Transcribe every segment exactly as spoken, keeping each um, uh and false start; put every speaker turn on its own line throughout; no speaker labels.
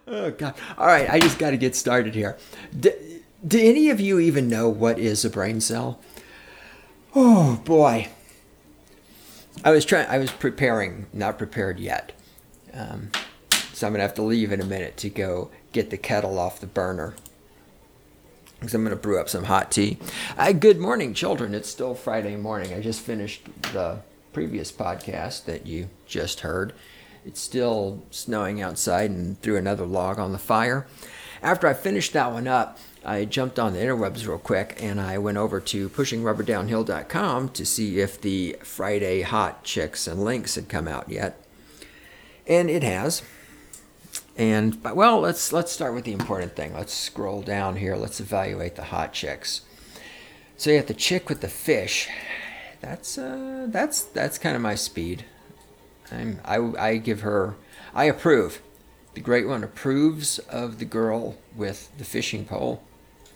Oh, God. All right, I just got to get started here. Do, do any of you even know what is a brain cell? Oh, boy. I was trying. I was preparing, not prepared yet. Um, so I'm going to have to leave in a minute to go get the kettle off the burner, because I'm going to brew up some hot tea. Uh, good morning, children. It's still Friday morning. I just finished the previous podcast that you just heard. It's still snowing outside and threw another log on the fire. After I finished that one up, I jumped on the interwebs real quick and I went over to pushing rubber downhill dot com to see if the Friday hot chicks and links had come out yet. And it has. And well, let's let's start with the important thing. Let's scroll down here. Let's evaluate the hot chicks. So you have the chick with the fish. That's uh that's that's kind of my speed. I'm, I, I give her, I approve. The Great One approves of the girl with the fishing pole.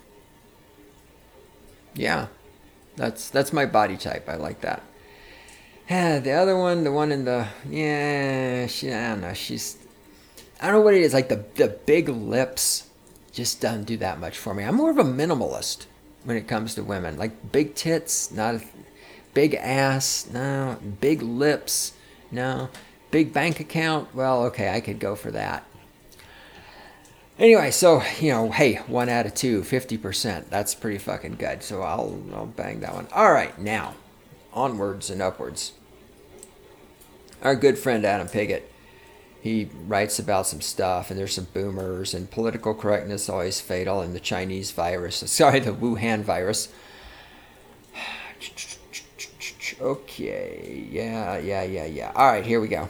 Yeah, that's that's my body type. I like that. Yeah, the other one, the one in the, yeah, she, I don't know. She's, I don't know what it is. Like the, the big lips just doesn't do that much for me. I'm more of a minimalist when it comes to women. Like big tits, not a, big ass, no. Big lips. No. Big bank account? Well, okay, I could go for that. Anyway, so, you know, hey, one out of two, fifty percent. That's pretty fucking good. So I'll, I'll bang that one. All right, now, onwards and upwards. Our good friend Adam Piggott, he writes about some stuff, and there's some boomers, and political correctness always fatal, and the Chinese virus, sorry, the Wuhan virus. Okay, yeah, yeah, yeah, yeah. All right, here we go.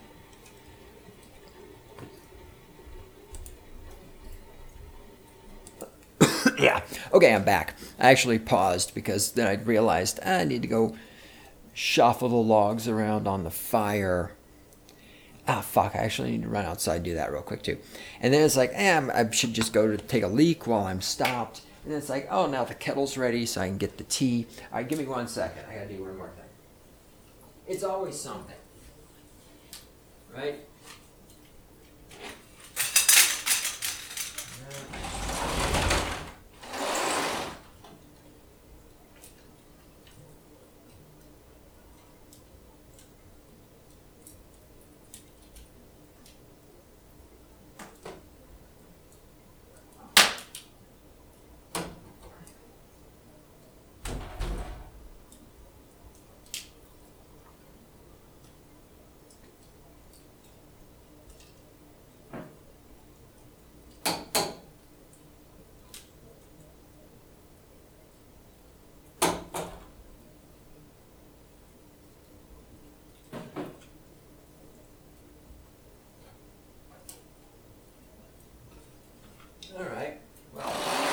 Yeah, okay, I'm back. I actually paused because then I realized I need to go shuffle the logs around on the fire. Ah, fuck, I actually need to run outside and do that real quick, too. And then it's like, eh, I should just go to take a leak while I'm stopped. And then it's like, oh, now the kettle's ready so I can get the tea. All right, give me one second. I gotta do one more thing. It's always something, right? All right. Well.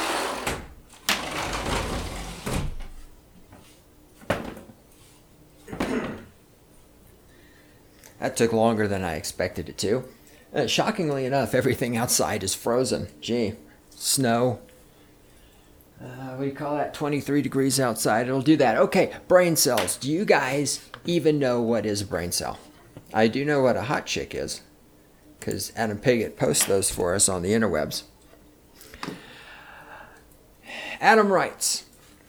That took longer than I expected it to. Uh, shockingly enough, everything outside is frozen. Gee, snow. Uh, what do you call that? twenty-three degrees outside. It'll do that. Okay, brain cells. Do you guys even know what is a brain cell? I do know what a hot chick is, because Adam Piggott posts those for us on the interwebs. Adam writes,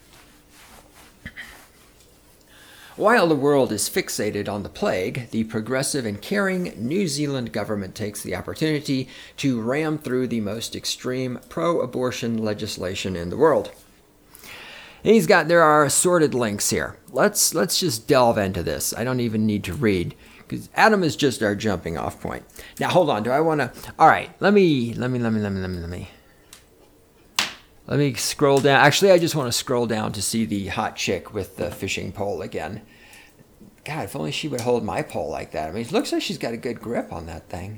while the world is fixated on the plague, the progressive and caring New Zealand government takes the opportunity to ram through the most extreme pro-abortion legislation in the world. And he's got, there are assorted links here. Let's let's just delve into this. I don't even need to read, because Adam is just our jumping off point. Now, hold on. Do I want to? All right. Let me, let me, let me, let me, let me, let me. Let me scroll down. Actually, I just want to scroll down to see the hot chick with the fishing pole again. God, if only she would hold my pole like that. I mean, it looks like she's got a good grip on that thing.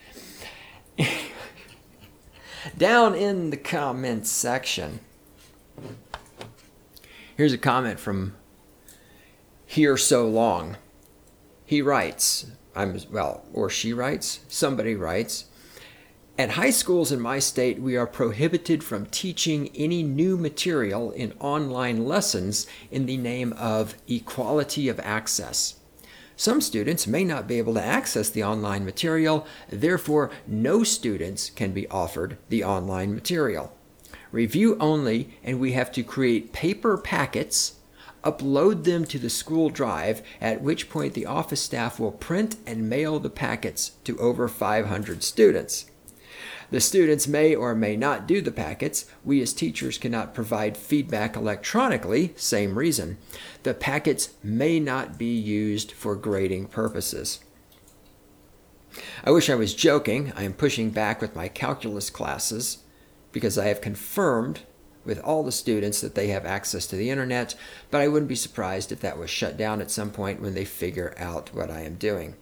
Down in the comments section, here's a comment from Here So Long. He writes, I'm well, or she writes, somebody writes, at high schools in my state, we are prohibited from teaching any new material in online lessons in the name of equality of access. Some students may not be able to access the online material, therefore no students can be offered the online material. Review only, and we have to create paper packets, upload them to the school drive, at which point the office staff will print and mail the packets to over five hundred students. The students may or may not do the packets. We as teachers cannot provide feedback electronically, same reason. The packets may not be used for grading purposes. I wish I was joking. I am pushing back with my calculus classes because I have confirmed with all the students that they have access to the internet, but I wouldn't be surprised if that was shut down at some point when they figure out what I am doing.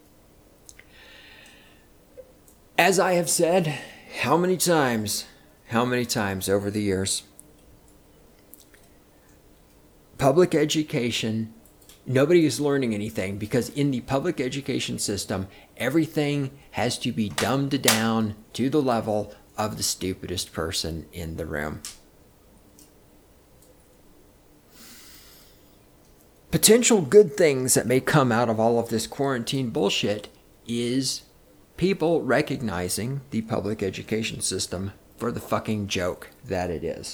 As I have said, how many times, how many times over the years, public education, nobody is learning anything because in the public education system, everything has to be dumbed down to the level of the stupidest person in the room. Potential good things that may come out of all of this quarantine bullshit is people recognizing the public education system for the fucking joke that it is.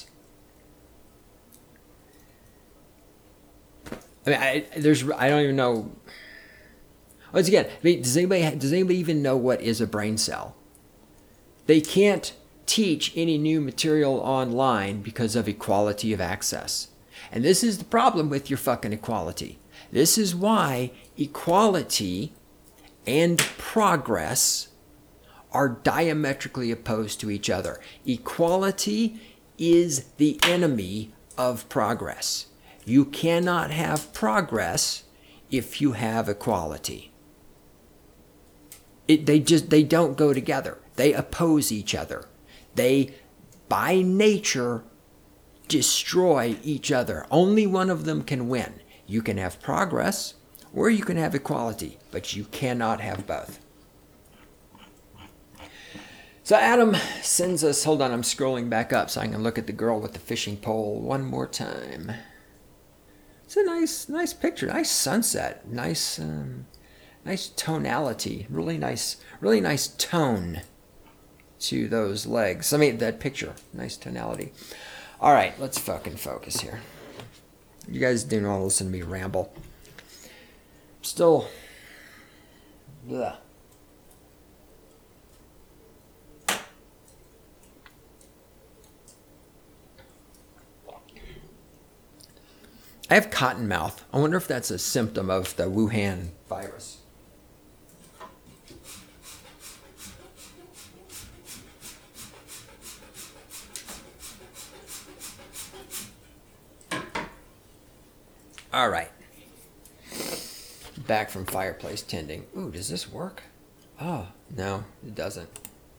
I mean, I, there's, I don't even know. Once again, I mean, does anybody, does anybody even know what is a brain cell? They can't teach any new material online because of equality of access. And this is the problem with your fucking equality. This is why equality and progress are diametrically opposed to each other. Equality is the enemy of progress. You cannot have progress if you have equality. It, they just they don't go together. They oppose each other. They, by nature, destroy each other. Only one of them can win. You can have progress or you can have equality, but you cannot have both. So Adam sends us, hold on, I'm scrolling back up so I can look at the girl with the fishing pole one more time. It's a nice, nice picture, nice sunset, nice, um, nice tonality, really nice, really nice tone to those legs. I mean, that picture, nice tonality. All right, let's fucking focus here. You guys do not listen to me ramble. Still, bleh. I have cotton mouth. I wonder if that's a symptom of the Wuhan virus. All right. Back from fireplace tending. Ooh, does this work? Oh, no, it doesn't.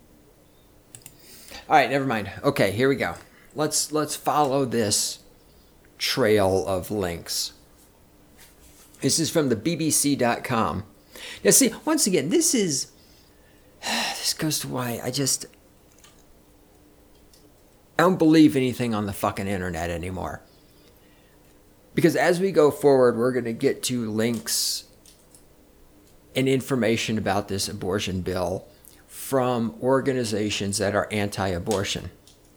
All right, never mind. Okay, here we go. Let's let's follow this trail of links. This is from the B B C dot com. Now, see, once again, this is this goes to why I just I don't believe anything on the fucking internet anymore. Because as we go forward, we're going to get to links and information about this abortion bill from organizations that are anti-abortion.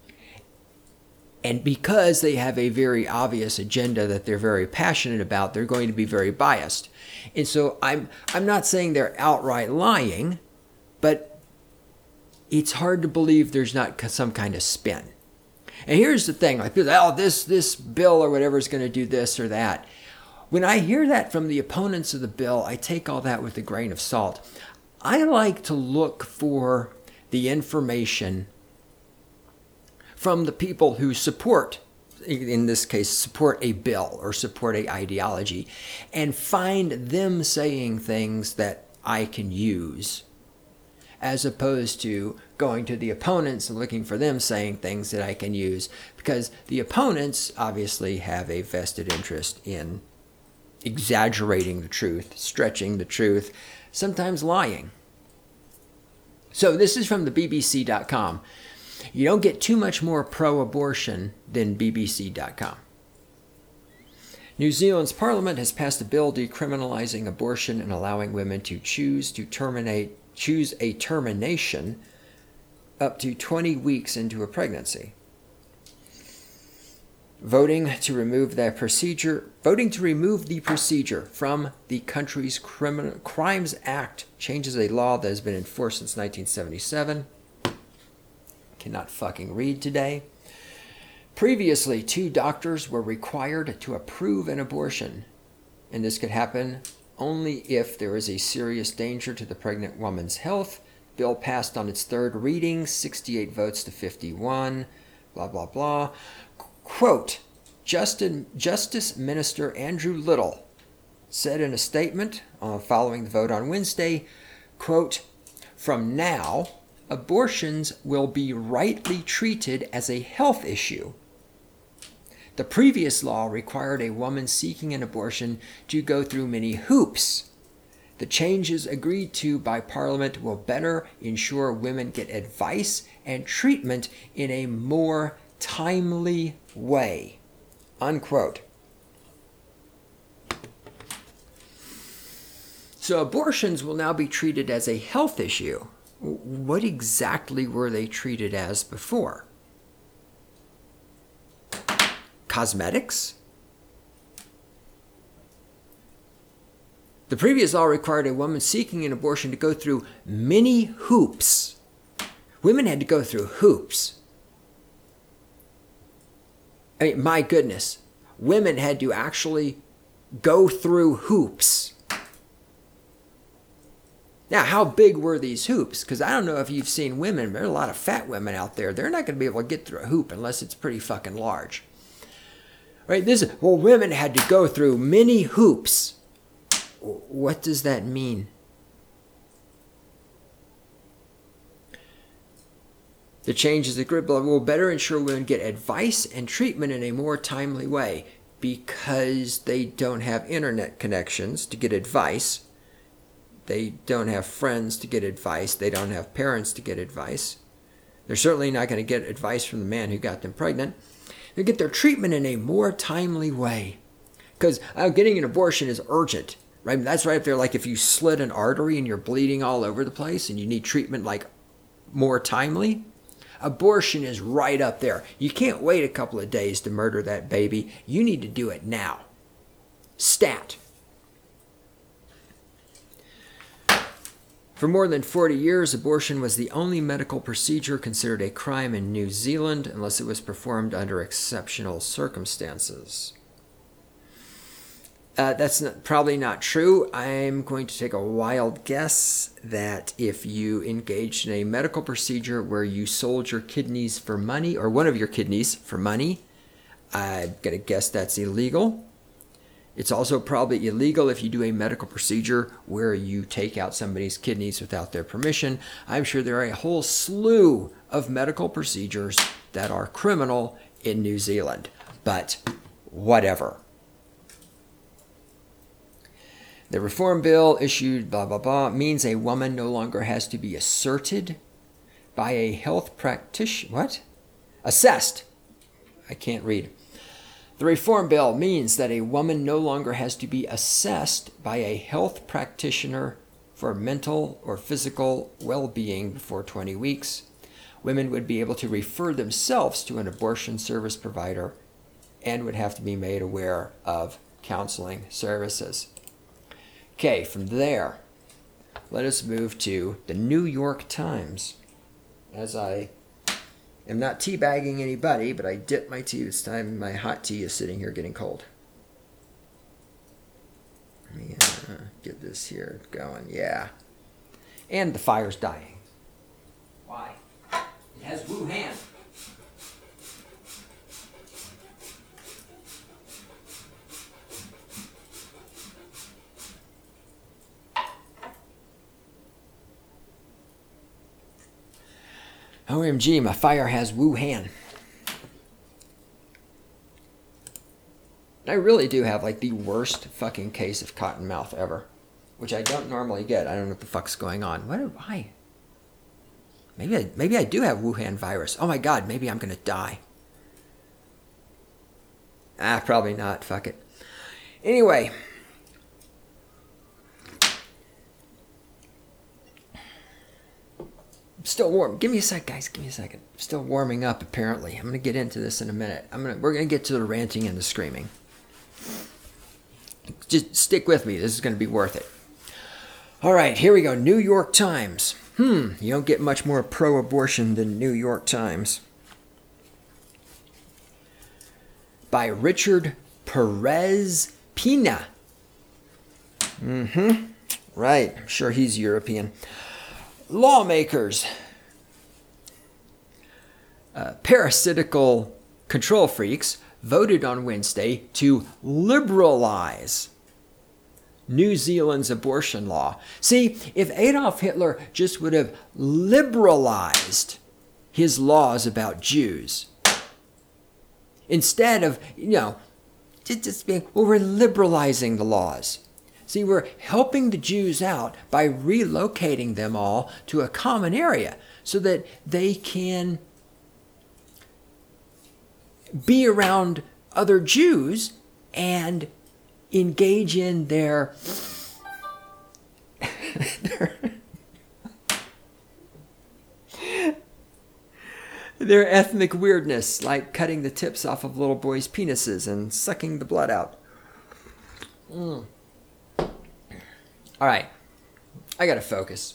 And because they have a very obvious agenda that they're very passionate about, they're going to be very biased. And so I'm I'm not saying they're outright lying, but it's hard to believe there's not some kind of spin. And here's the thing, like, oh, this, this bill or whatever is going to do this or that. When I hear that from the opponents of the bill, I take all that with a grain of salt. I like to look for the information from the people who support, in this case, support a bill or support an ideology, and find them saying things that I can use, as opposed to going to the opponents and looking for them saying things that I can use, because the opponents obviously have a vested interest in exaggerating the truth, stretching the truth, sometimes lying. So this is from the B B C dot com. You don't get too much more pro-abortion than B B C dot com. New Zealand's parliament has passed a bill decriminalizing abortion and allowing women to choose to terminate choose a termination up to twenty weeks into a pregnancy. Voting to remove that procedure, voting to remove the procedure from the country's Criminal Crimes Act changes a law that has been enforced since nineteen seventy-seven. Cannot fucking read today. Previously, two doctors were required to approve an abortion, and this could happen only if there is a serious danger to the pregnant woman's health. Bill passed on its third reading, sixty-eight votes to fifty-one, blah, blah, blah. Quote, Justin, Justice Minister Andrew Little said in a statement uh, following the vote on Wednesday, quote, from now, abortions will be rightly treated as a health issue. The previous law required a woman seeking an abortion to go through many hoops. The changes agreed to by Parliament will better ensure women get advice and treatment in a more timely way. Unquote. So abortions will now be treated as a health issue. What exactly were they treated as before? Cosmetics? The previous law required a woman seeking an abortion to go through many hoops. Women had to go through hoops. I mean, my goodness. Women had to actually go through hoops. Now, how big were these hoops? Because I don't know if you've seen women. There are a lot of fat women out there. They're not going to be able to get through a hoop unless it's pretty fucking large. Right? This is, well, women had to go through many hoops. What does that mean? The changes the grid will better ensure women get advice and treatment in a more timely way because they don't have internet connections to get advice. They don't have friends to get advice. They don't have parents to get advice. They're certainly not going to get advice from the man who got them pregnant. They get their treatment in a more timely way because uh, getting an abortion is urgent. Right? That's right up there. Like if you slit an artery and you're bleeding all over the place and you need treatment like more timely, abortion is right up there. You can't wait a couple of days to murder that baby. You need to do it now. Stat. For more than forty years, abortion was the only medical procedure considered a crime in New Zealand unless it was performed under exceptional circumstances. Uh, that's not, probably not true. I'm going to take a wild guess that if you engaged in a medical procedure where you sold your kidneys for money, or one of your kidneys for money, I'm going to guess that's illegal. It's also probably illegal if you do a medical procedure where you take out somebody's kidneys without their permission. I'm sure there are a whole slew of medical procedures that are criminal in New Zealand, but whatever. The reform bill issued blah, blah, blah means a woman no longer has to be asserted by a health practitioner. What? Assessed. I can't read. The reform bill means that a woman no longer has to be assessed by a health practitioner for mental or physical well-being before twenty weeks. Women would be able to refer themselves to an abortion service provider and would have to be made aware of counseling services. Okay, from there, let us move to the New York Times. As I am not teabagging anybody, but I dip my tea this time. My hot tea is sitting here getting cold. Let me uh, get this here going. Yeah. And the fire's dying. Why? It has Wuhan. O M G, my fire has Wuhan. I really do have like the worst fucking case of cotton mouth ever, which I don't normally get. I don't know what the fuck's going on. What? Why? Maybe I, maybe I do have Wuhan virus. Oh my god, maybe I'm gonna die. Ah, probably not. Fuck it. Anyway, still warm. Give me a sec, guys. Give me a second. Still warming up, apparently. I'm going to get into this in a minute. I'm gonna. We're going to get to the ranting and the screaming. Just stick with me. This is going to be worth it. All right, here we go. New York Times. Hmm, you don't get much more pro-abortion than New York Times. By Richard Perez Pina. Mm-hmm. Right. I'm sure he's European. Lawmakers. Uh, parasitical control freaks voted on Wednesday to liberalize New Zealand's abortion law. See, if Adolf Hitler just would have liberalized his laws about Jews, instead of, you know, just, just being, well, we're liberalizing the laws. See, we're helping the Jews out by relocating them all to a common area so that they can be around other Jews and engage in their, their, their ethnic weirdness, like cutting the tips off of little boys' penises and sucking the blood out. Mm. All right, I gotta focus.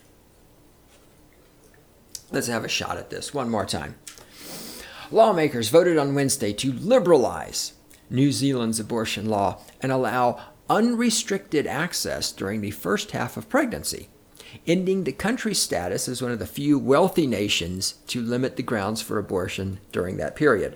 Let's have a shot at this one more time. Lawmakers voted on Wednesday to liberalize New Zealand's abortion law and allow unrestricted access during the first half of pregnancy, ending the country's status as one of the few wealthy nations to limit the grounds for abortion during that period.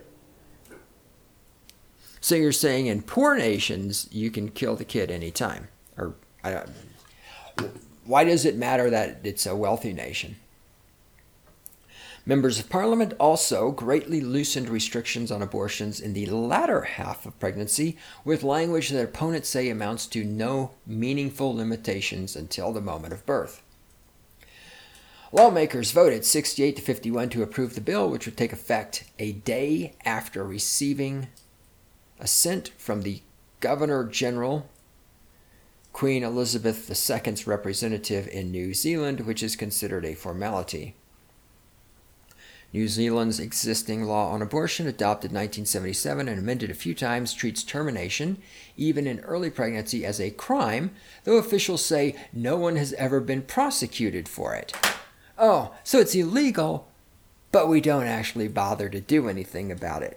So you're saying in poor nations, you can kill the kid anytime? Or I don't, why does it matter that it's a wealthy nation? Members of Parliament also greatly loosened restrictions on abortions in the latter half of pregnancy, with language that opponents say amounts to no meaningful limitations until the moment of birth. Lawmakers voted sixty-eight to fifty-one to approve the bill, which would take effect a day after receiving assent from the Governor-General, Queen Elizabeth the Second's representative in New Zealand, which is considered a formality. New Zealand's existing law on abortion, adopted in nineteen seventy-seven and amended a few times, treats termination, even in early pregnancy, as a crime, though officials say no one has ever been prosecuted for it. Oh, so it's illegal, but we don't actually bother to do anything about it.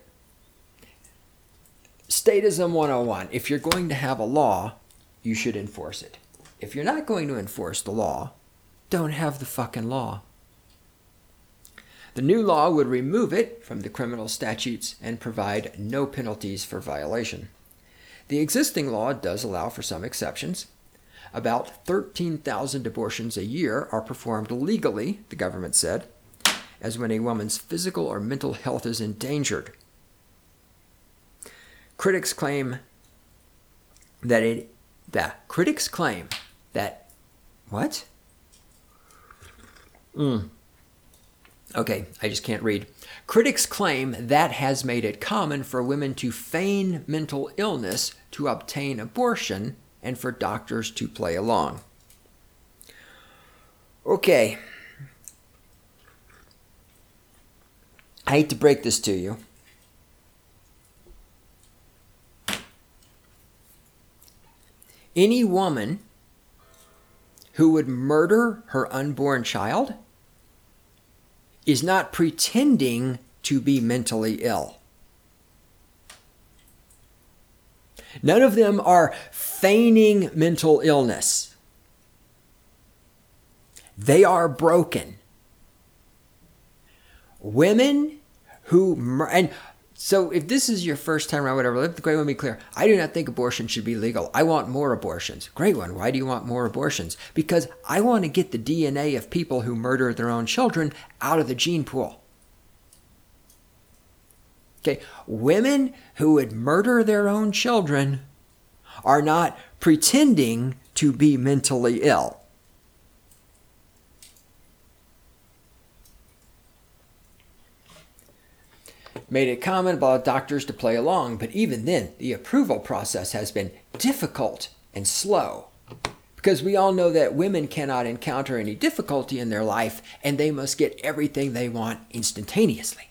Statism one oh one. If you're going to have a law, you should enforce it. If you're not going to enforce the law, don't have the fucking law. The new law would remove it from the criminal statutes and provide no penalties for violation. The existing law does allow for some exceptions. About thirteen thousand abortions a year are performed legally, the government said, as when a woman's physical or mental health is endangered. Critics claim that it, the critics claim that, what? Mm. Okay, I just can't read. Critics claim that has made it common for women to feign mental illness to obtain abortion and for doctors to play along. Okay. I hate to break this to you. Any woman who would murder her unborn child is not pretending to be mentally ill. None of them are feigning mental illness. They are broken. Women who, mur- and so if this is your first time around, whatever, let the great one be clear. I do not think abortion should be legal. I want more abortions. Great one. Why do you want more abortions? Because I want to get the D N A of people who murder their own children out of the gene pool. Okay, women who would murder their own children are not pretending to be mentally ill. made it common about doctors to play along, but even then, the approval process has been difficult and slow. Because we all know that women cannot encounter any difficulty in their life, and they must get everything they want instantaneously.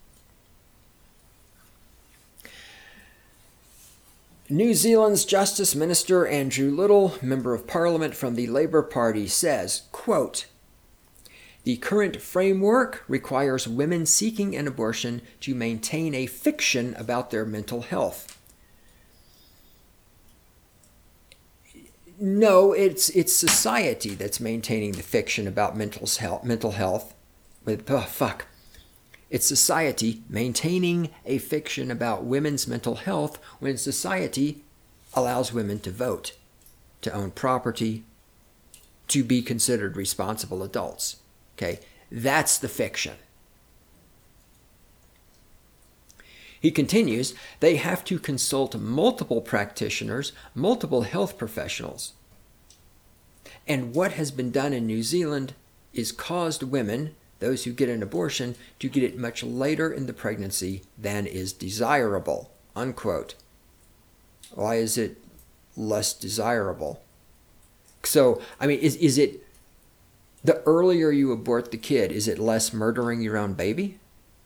New Zealand's Justice Minister Andrew Little, Member of Parliament from the Labour Party, says, quote, "The current framework requires women seeking an abortion to maintain a fiction about their mental health." No, it's it's society that's maintaining the fiction about mental health. Mental health, but oh, fuck, it's society maintaining a fiction about women's mental health when society allows women to vote, to own property, to be considered responsible adults. Okay, that's the fiction. He continues, they have to consult multiple practitioners, multiple health professionals. And what has been done in New Zealand is caused women, those who get an abortion, to get it much later in the pregnancy than is desirable, unquote. Why is it less desirable? So, I mean, is, is it, the earlier you abort the kid, is it less murdering your own baby?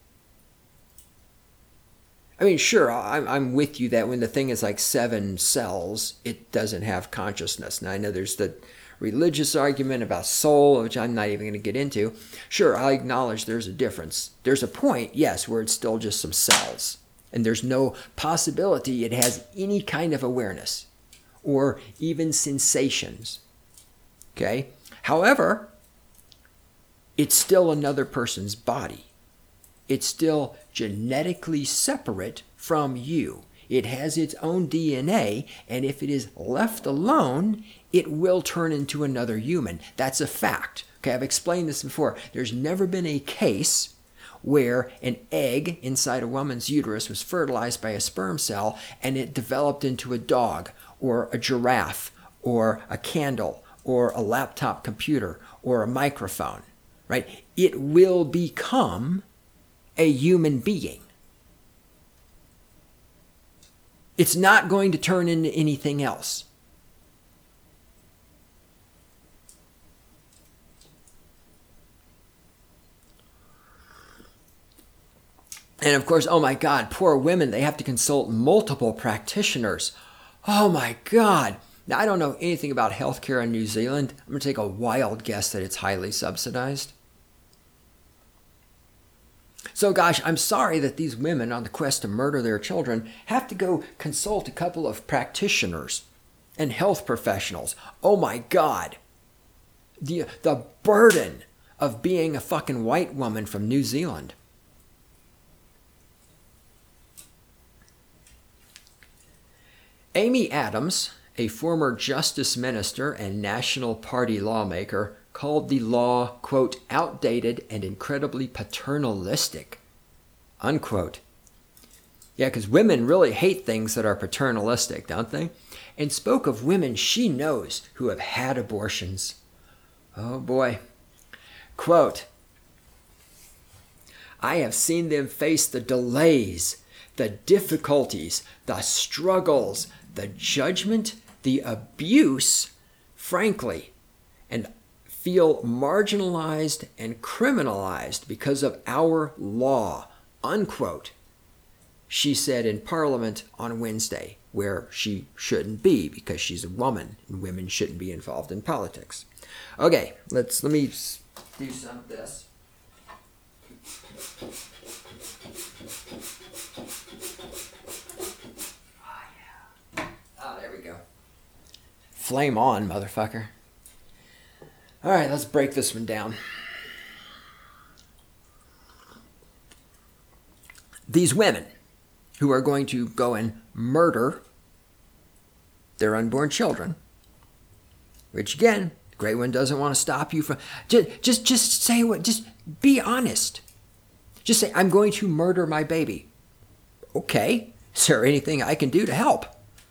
I mean, sure, I'm, I'm with you that when the thing is like seven cells, it doesn't have consciousness. Now, I know there's the religious argument about soul, which I'm not even going to get into. Sure, I acknowledge there's a difference. There's a point, yes, where it's still just some cells. And there's no possibility it has any kind of awareness or even sensations. Okay? However, it's still another person's body. It's still genetically separate from you. It has its own D N A, and if it is left alone, it will turn into another human. That's a fact. Okay, I've explained this before. There's never been a case where an egg inside a woman's uterus was fertilized by a sperm cell and it developed into a dog or a giraffe or a candle or a laptop computer or a microphone, right? It will become a human being. It's not going to turn into anything else. And of course, oh my God, poor women, they have to consult multiple practitioners. Oh my God. Now, I don't know anything about healthcare in New Zealand. I'm going to take a wild guess that it's highly subsidized. So gosh, I'm sorry that these women on the quest to murder their children have to go consult a couple of practitioners and health professionals. Oh my God. The, the burden of being a fucking white woman from New Zealand. Amy Adams, a former Justice Minister and National Party lawmaker, called the law, quote, outdated and incredibly paternalistic, unquote. Yeah, because women really hate things that are paternalistic, don't they? And spoke of women she knows who have had abortions. Oh boy. Quote, I have seen them face the delays, the difficulties, the struggles, the judgment, the abuse, frankly, and feel marginalized and criminalized because of our law, unquote, she said in Parliament on Wednesday, where she shouldn't be because she's a woman and women shouldn't be involved in politics. Okay, let's let me do some of this. Oh, yeah. Oh, there we go. Flame on, motherfucker. All right, let's break this one down. These women who are going to go and murder their unborn children, which again, the Great One doesn't want to stop you from, just, just, just say what, just be honest. Just say, I'm going to murder my baby. Okay, is there anything I can do to help?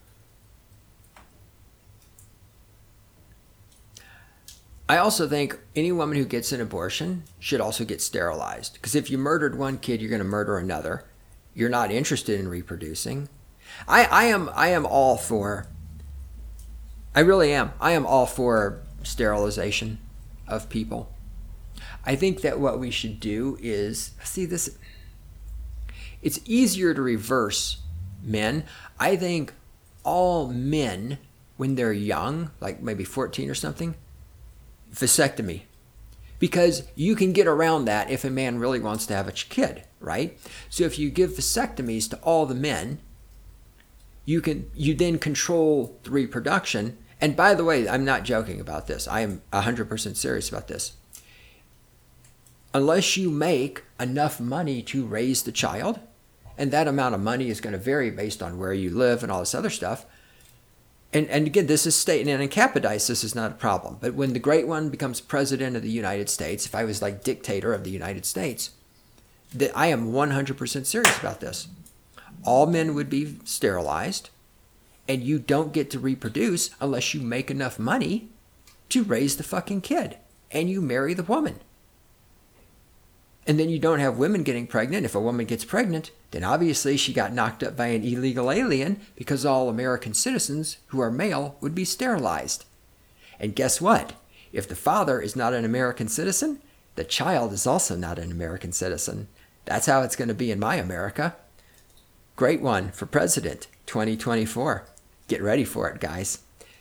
I also think any woman who gets an abortion should also get sterilized. Because if you murdered one kid, you're going to murder another. you're not interested in reproducing. I, I am I am all for, I really am, I am all for sterilization of people. I think that what we should do is, see this, it's easier to reverse men. I think all men, when they're young, like maybe fourteen or something, vasectomy. Because you can get around that if a man really wants to have a kid, right? So if you give vasectomies to all the men, you can you then control the reproduction. And by the way, I'm not joking about this. I am one hundred percent serious about this. Unless you make enough money to raise the child, and that amount of money is going to vary based on where you live and all this other stuff. And and again, this is state, and in Capodice, this is not a problem. But when the Great One becomes president of the United States, if I was like dictator of the United States, that I am one hundred percent serious about this. All men would be sterilized, and you don't get to reproduce unless you make enough money to raise the fucking kid, and you marry the woman. And then you don't have women getting pregnant. If a woman gets pregnant, then obviously she got knocked up by an illegal alien, because all American citizens who are male would be sterilized. And guess what? If the father is not an American citizen, the child is also not an American citizen. That's how it's going to be in my America. Great One for president, twenty twenty-four. Get ready for it, guys.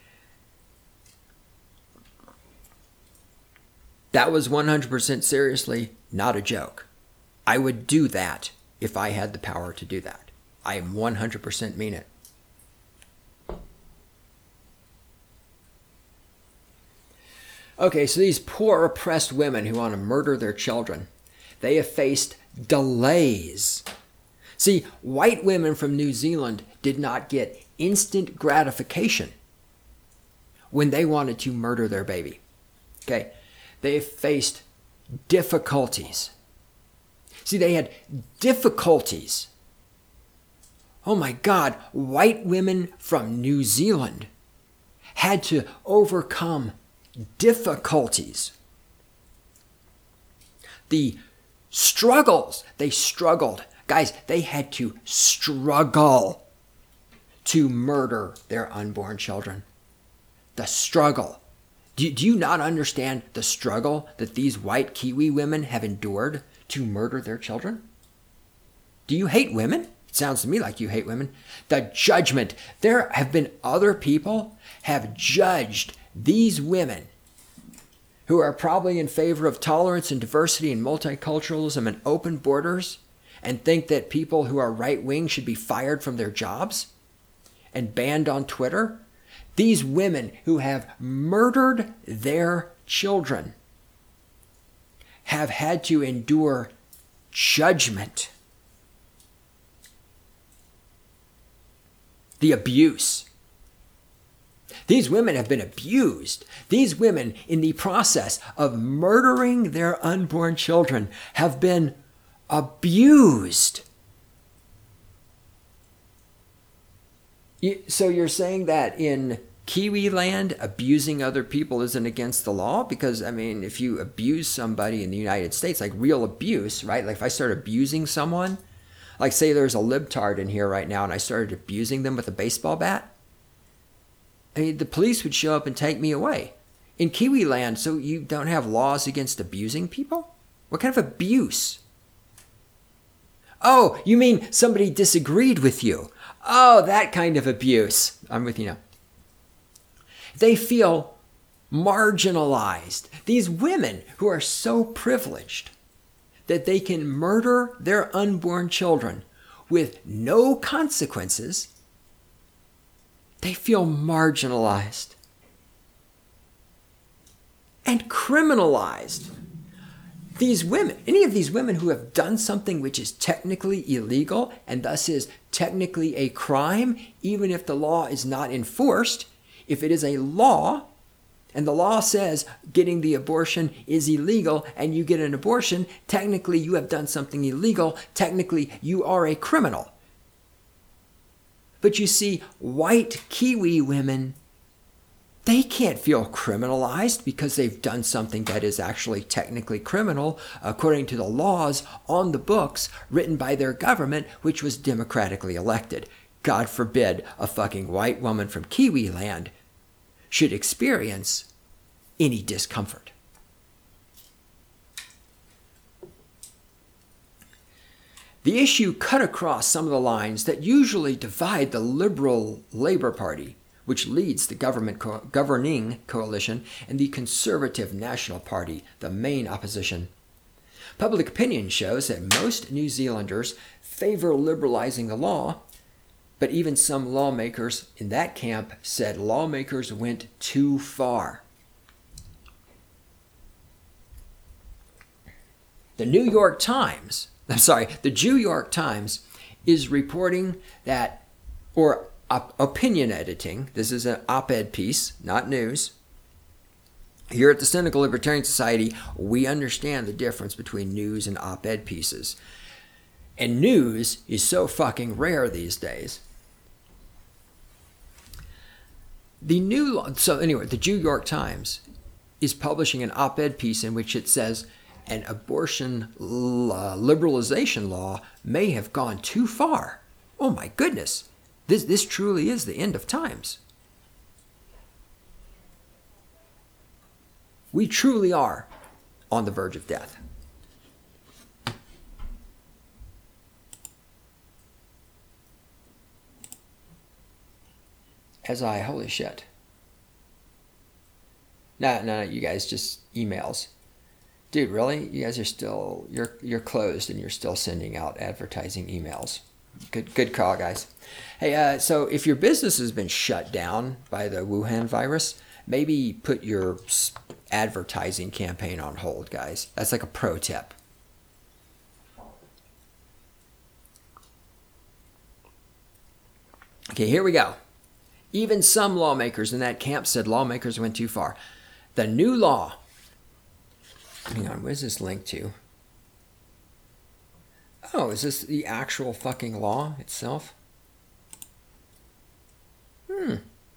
That was one hundred percent seriously not a joke. I would do that if I had the power to do that. I am one hundred percent mean it. Okay, so these poor oppressed women who want to murder their children, they have faced delays. See, white women from New Zealand did not get instant gratification when they wanted to murder their baby. Okay, they have faced difficulties. See, they had difficulties. Oh my God, white women from New Zealand had to overcome difficulties. The struggles, they struggled. Guys, they had to struggle to murder their unborn children. The struggle. Do, do you not understand the struggle that these white Kiwi women have endured to murder their children? Do you hate women? It sounds to me like you hate women. The judgment. There have been other people have judged these women who are probably in favor of tolerance and diversity and multiculturalism and open borders, and think that people who are right-wing should be fired from their jobs and banned on Twitter. These women who have murdered their children have had to endure judgment. The abuse. These women have been abused. These women, in the process of murdering their unborn children, have been abused. You, so you're saying that in Kiwi land, abusing other people isn't against the law? Because, I mean, if you abuse somebody in the United States, like real abuse, right? Like if I start abusing someone, like say there's a libtard in here right now and I started abusing them with a baseball bat, I mean, the police would show up and take me away. In Kiwi land, so you don't have laws against abusing people? What kind of abuse? Oh, you mean somebody disagreed with you? Oh, that kind of abuse. I'm with you now. They feel marginalized. These women who are so privileged that they can murder their unborn children with no consequences, they feel marginalized and criminalized. These women, any of these women who have done something which is technically illegal and thus is technically a crime, even if the law is not enforced, if it is a law and the law says getting the abortion is illegal and you get an abortion, technically you have done something illegal. Technically you are a criminal. But you see, white Kiwi women, they can't feel criminalized because they've done something that is actually technically criminal according to the laws on the books written by their government, which was democratically elected. God forbid a fucking white woman from Kiwi land should experience any discomfort. The issue cut across some of the lines that usually divide the Liberal Labour Party, which leads the government co- governing coalition, and the Conservative National Party, the main opposition. Public opinion shows that most New Zealanders favor liberalizing the law, but even some lawmakers in that camp said lawmakers went too far. The New York Times, I'm sorry, the New York Times is reporting that, or op- opinion editing, this is an op-ed piece, not news. Here at the Cynical Libertarian Society, we understand the difference between news and op-ed pieces. And news is so fucking rare these days. The new law, so anyway, the New York Times is publishing an op-ed piece in which it says an abortion uh, liberalization law may have gone too far. Oh my goodness, this this truly is the end of times. We truly are on the verge of death. As I, holy shit. No, no, you guys, just emails. Dude, really? You guys are still, you're you're closed and you're still sending out advertising emails. Good good call, guys. Hey, uh, so if your business has been shut down by the Wuhan virus, maybe put your advertising campaign on hold, guys. That's like a pro tip. Okay, here we go. Even some lawmakers in that camp said lawmakers went too far. The new law. Hang on, where's this link to? Oh, is this the actual fucking law itself? Hmm.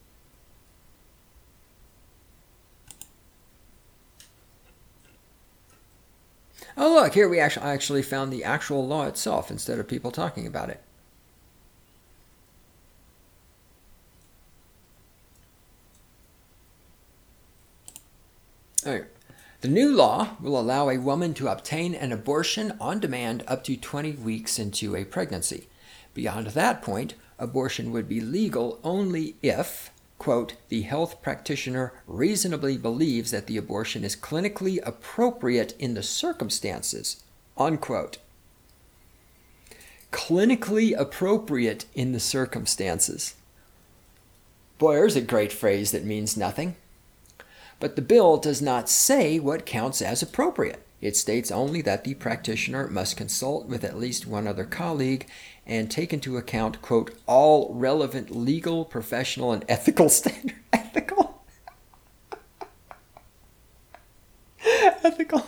Oh, look, here we actually actually found the actual law itself instead of people talking about it. All right. The new law will allow a woman to obtain an abortion on demand up to twenty weeks into a pregnancy. Beyond that point, abortion would be legal only if, quote, the health practitioner reasonably believes that the abortion is clinically appropriate in the circumstances, unquote. Clinically appropriate in the circumstances. Boy, there's a great phrase that means nothing. But the bill does not say what counts as appropriate. It states only that the practitioner must consult with at least one other colleague and take into account, quote, all relevant legal, professional, and ethical standards. Ethical? Ethical.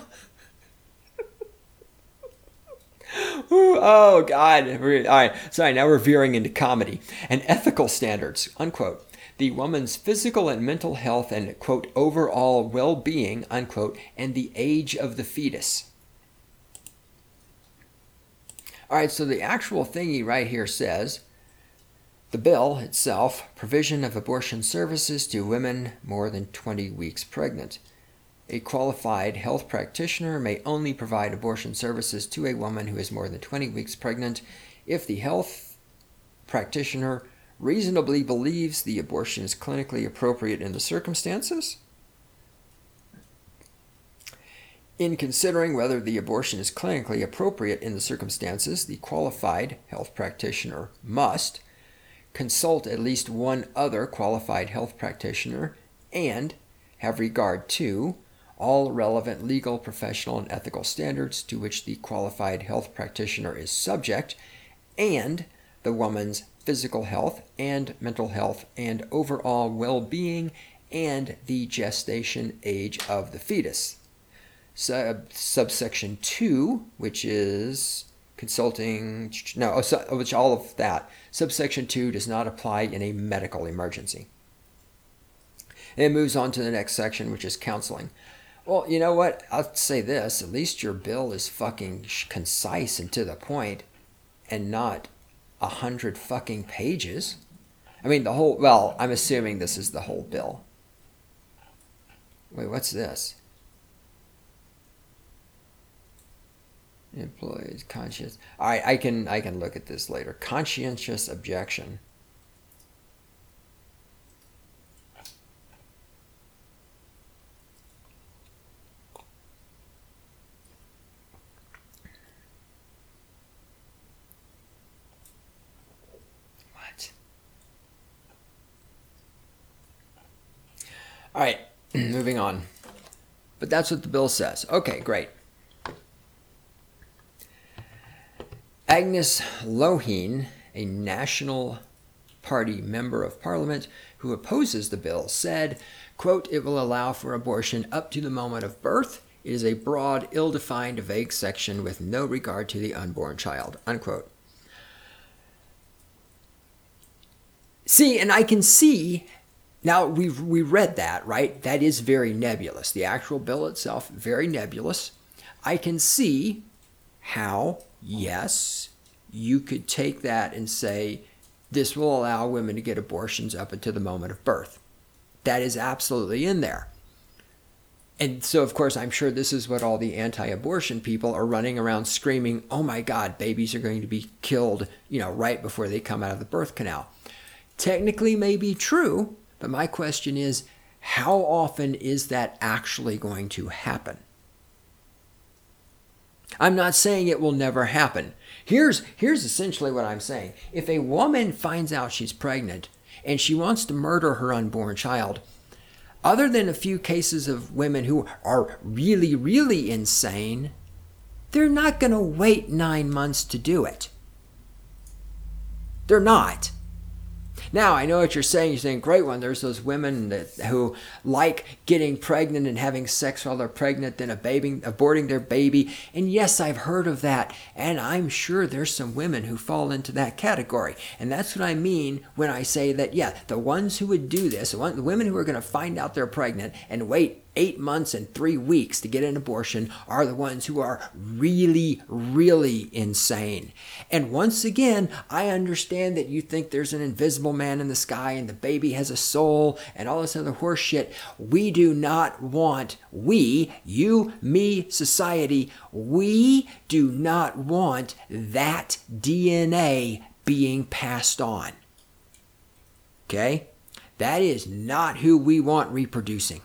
Ooh, oh, God. All right. Sorry, now we're veering into comedy. And ethical standards, unquote. The woman's physical and mental health and, quote, overall well-being, unquote, and the age of the fetus. All right, so the actual thingy right here says, the bill itself, provision of abortion services to women more than twenty weeks pregnant. A qualified health practitioner may only provide abortion services to a woman who is more than twenty weeks pregnant if the health practitioner reasonably believes the abortion is clinically appropriate in the circumstances. In considering whether the abortion is clinically appropriate in the circumstances, the qualified health practitioner must consult at least one other qualified health practitioner and have regard to all relevant legal, professional, and ethical standards to which the qualified health practitioner is subject, and the woman's physical health and mental health and overall well-being and the gestation age of the fetus. Sub, subsection two, which is consulting, no, oh, so, which all of that. Subsection two does not apply in a medical emergency. It moves on to the next section, which is counseling. Well, you know what? I'll say this. At least your bill is fucking concise and to the point and not a hundred fucking pages. I mean, the whole, well, I'm assuming this is the whole bill. Wait, what's this? Employees, conscious. All right, I can, I can look at this later. Conscientious objection. All right, moving on. But that's what the bill says. Okay, great. Agnes Loheen, a National Party member of Parliament who opposes the bill, said, quote, "It will allow for abortion up to the moment of birth. It is a broad, ill-defined, vague section with no regard to the unborn child," unquote. See, and I can see... Now, we've we read that, right? That is very nebulous. The actual bill itself, very nebulous. I can see how, yes, you could take that and say, this will allow women to get abortions up until the moment of birth. That is absolutely in there. And so, of course, I'm sure this is what all the anti-abortion people are running around screaming, oh my God, babies are going to be killed, you know, right before they come out of the birth canal. Technically may be true. But my question is, how often is that actually going to happen? I'm not saying it will never happen. Here's, here's essentially what I'm saying. If a woman finds out she's pregnant and she wants to murder her unborn child, other than a few cases of women who are really, really insane, they're not going to wait nine months to do it. They're not. Now, I know what you're saying. You're saying, great one. There's those women that, who like getting pregnant and having sex while they're pregnant, then a baby, aborting their baby. And yes, I've heard of that. And I'm sure there's some women who fall into that category. And that's what I mean when I say that, yeah, the ones who would do this, the, one, the women who are going to find out they're pregnant and wait eight months and three weeks to get an abortion are the ones who are really, really insane. And once again, I understand that you think there's an invisible man in the sky and the baby has a soul and all this other horse shit. We do not want, we, you, me, society, we do not want that D N A being passed on. Okay? That is not who we want reproducing.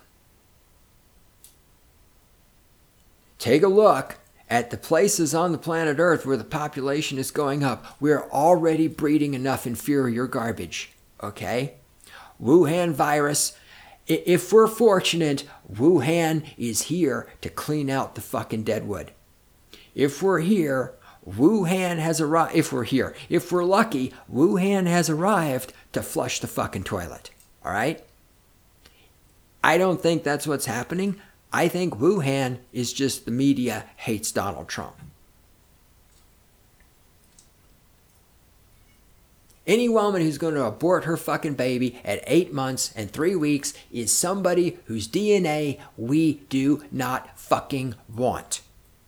Take a look at the places on the planet Earth where the population is going up. We're already breeding enough inferior garbage, okay? Wuhan virus, if we're fortunate, Wuhan is here to clean out the fucking deadwood. If we're here, Wuhan has arrived. If we're here, if we're lucky, Wuhan has arrived to flush the fucking toilet, all right? I don't think that's what's happening. I think Wuhan is just the media hates Donald Trump. Any woman who's going to abort her fucking baby at eight months and three weeks is somebody whose D N A we do not fucking want.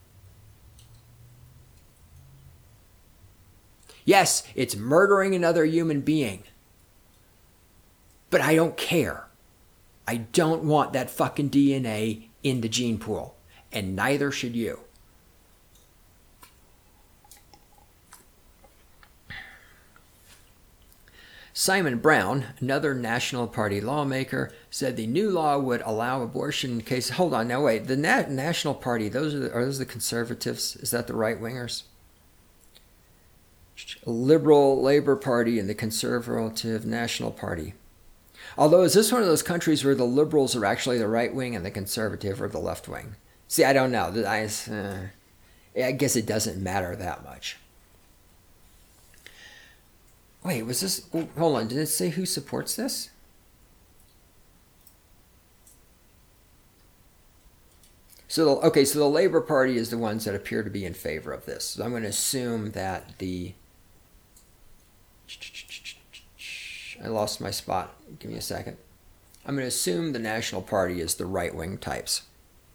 Yes, it's murdering another human being. But I don't care. I don't want that fucking D N A in the gene pool, and neither should you. Simon Brown, another National Party lawmaker, said the new law would allow abortion in case... Hold on, now wait. The Na- National Party, those are, the, are those the conservatives? Is that the right-wingers? Liberal Labor Party and the Conservative National Party. Although, is this one of those countries where the liberals are actually the right wing and the conservative are the left wing? See, I don't know. I, uh, I guess it doesn't matter that much. Wait, was this... Hold on. Did it say who supports this? So, okay, so the Labor Party is the ones that appear to be in favor of this. So I'm going to assume that the... I lost my spot. Give me a second. I'm going to assume the National Party is the right-wing types.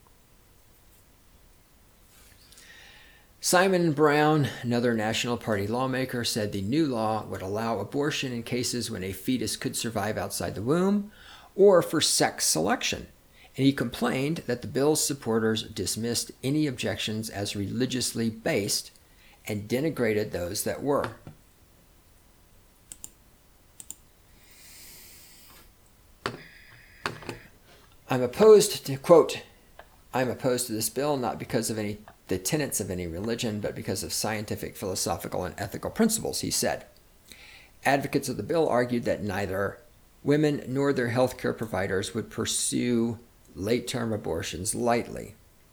Simon Brown, another National Party lawmaker, said the new law would allow abortion in cases when a fetus could survive outside the womb or for sex selection. And he complained that the bill's supporters dismissed any objections as religiously based and denigrated those that were. I'm opposed to, quote, I'm opposed to this bill not because of any the tenets of any religion, but because of scientific, philosophical, and ethical principles, he said. Advocates of the bill argued that neither women nor their healthcare providers would pursue late-term abortions lightly.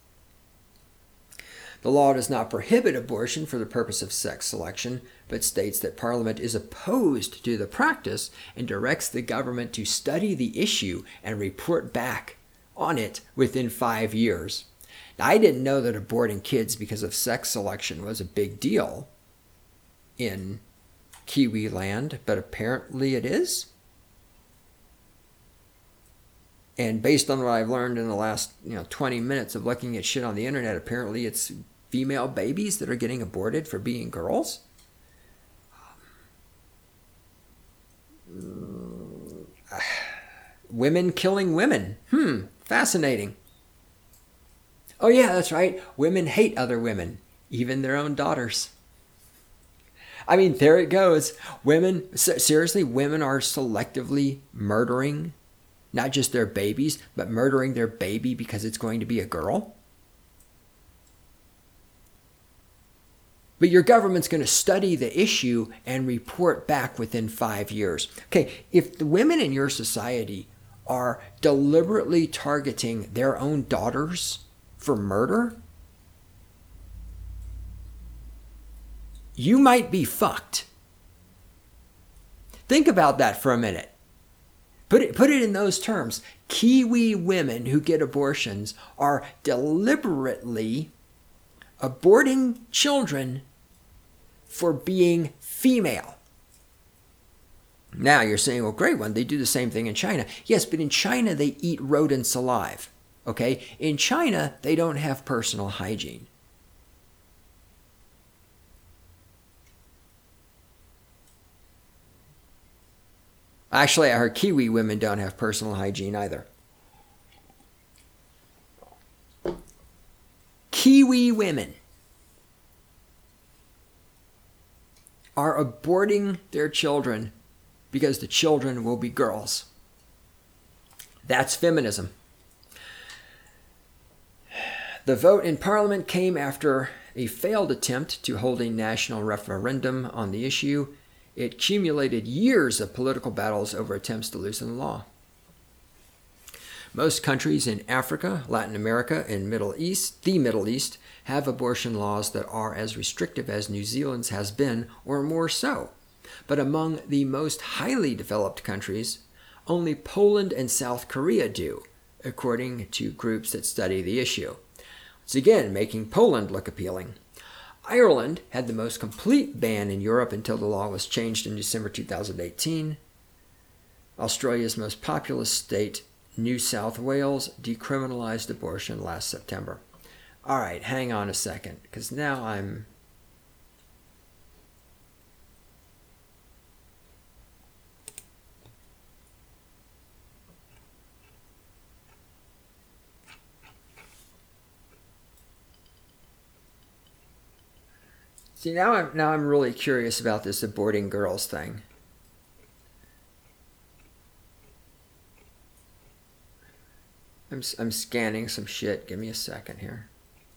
The law does not prohibit abortion for the purpose of sex selection, but states that Parliament is opposed to the practice and directs the government to study the issue and report back on it within five years. Now, I didn't know that aborting kids because of sex selection was a big deal in Kiwi land, but apparently it is. And based on what I've learned in the last, you know, twenty minutes of looking at shit on the internet, apparently it's female babies that are getting aborted for being girls. Women killing women. Hmm, fascinating. Oh yeah, that's right. Women hate other women, even their own daughters. I mean, there it goes. Women, seriously, women are selectively murdering not just their babies, but murdering their baby because it's going to be a girl. But your government's going to study the issue and report back within five years. Okay, if the women in your society are deliberately targeting their own daughters for murder, you might be fucked. Think about that for a minute. Put it, put it in those terms. Kiwi women who get abortions are deliberately aborting children for being female. Now you're saying, well, great one. They do the same thing in China. Yes, but in China, they eat rodents alive. Okay? In China, they don't have personal hygiene. Actually, I heard Kiwi women don't have personal hygiene either. Kiwi women are aborting their children because the children will be girls. That's feminism. The vote in Parliament came after a failed attempt to hold a national referendum on the issue. It accumulated years of political battles over attempts to loosen the law. Most countries in Africa, Latin America, and Middle East, the Middle East, have abortion laws that are as restrictive as New Zealand's has been, or more so. But among the most highly developed countries, only Poland and South Korea do, according to groups that study the issue. Once again, making Poland look appealing. Ireland had the most complete ban in Europe until the law was changed in December two thousand eighteen. Australia's most populous state, New South Wales, decriminalized abortion last September. All right, hang on a second, because now I'm... See, now I'm, now I'm really curious about this aborting girls thing. I'm, I'm scanning some shit. Give me a second here.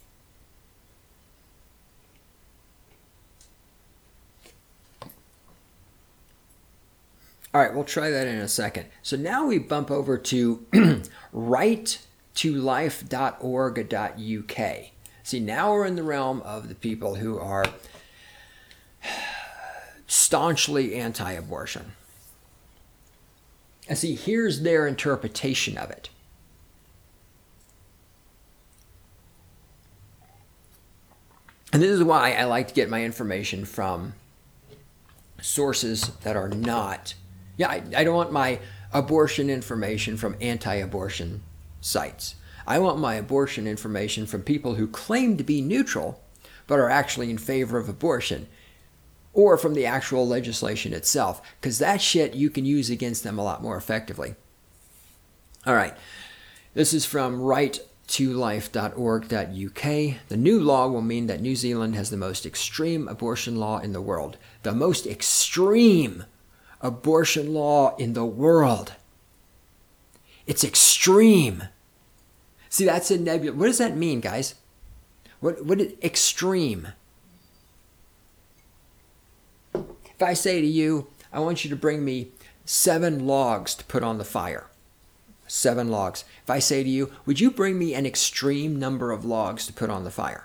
All right, we'll try that in a second. So now we bump over to right to life dot org dot U K. See, now we're in the realm of the people who are staunchly anti-abortion. And see, here's their interpretation of it. And this is why I like to get my information from sources that are not... Yeah, I, I don't want my abortion information from anti-abortion sites. I want my abortion information from people who claim to be neutral, but are actually in favor of abortion, or from the actual legislation itself, because that shit you can use against them a lot more effectively. All right, this is from right to life dot org dot U K. The new law will mean that New Zealand has the most extreme abortion law in the world. The most extreme abortion law in the world. It's extreme. See, that's a nebula. What does that mean, guys? What what is extreme? If I say to you, I want you to bring me seven logs to put on the fire. Seven logs. If I say to you, would you bring me an extreme number of logs to put on the fire?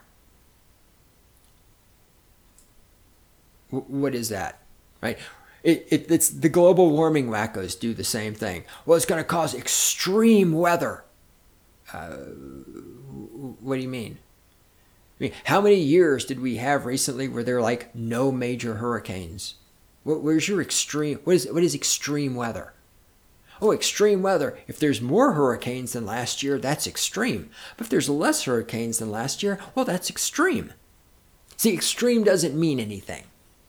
W- what is that? Right? It, it, it's the global warming wackos do the same thing. Well, it's going to cause extreme weather. Uh, what do you mean? I mean, how many years did we have recently where there are like no major hurricanes? What, where's your extreme? What is what is extreme weather? Oh, extreme weather. If there's more hurricanes than last year, that's extreme. But if there's less hurricanes than last year, well, that's extreme. See, extreme doesn't mean anything.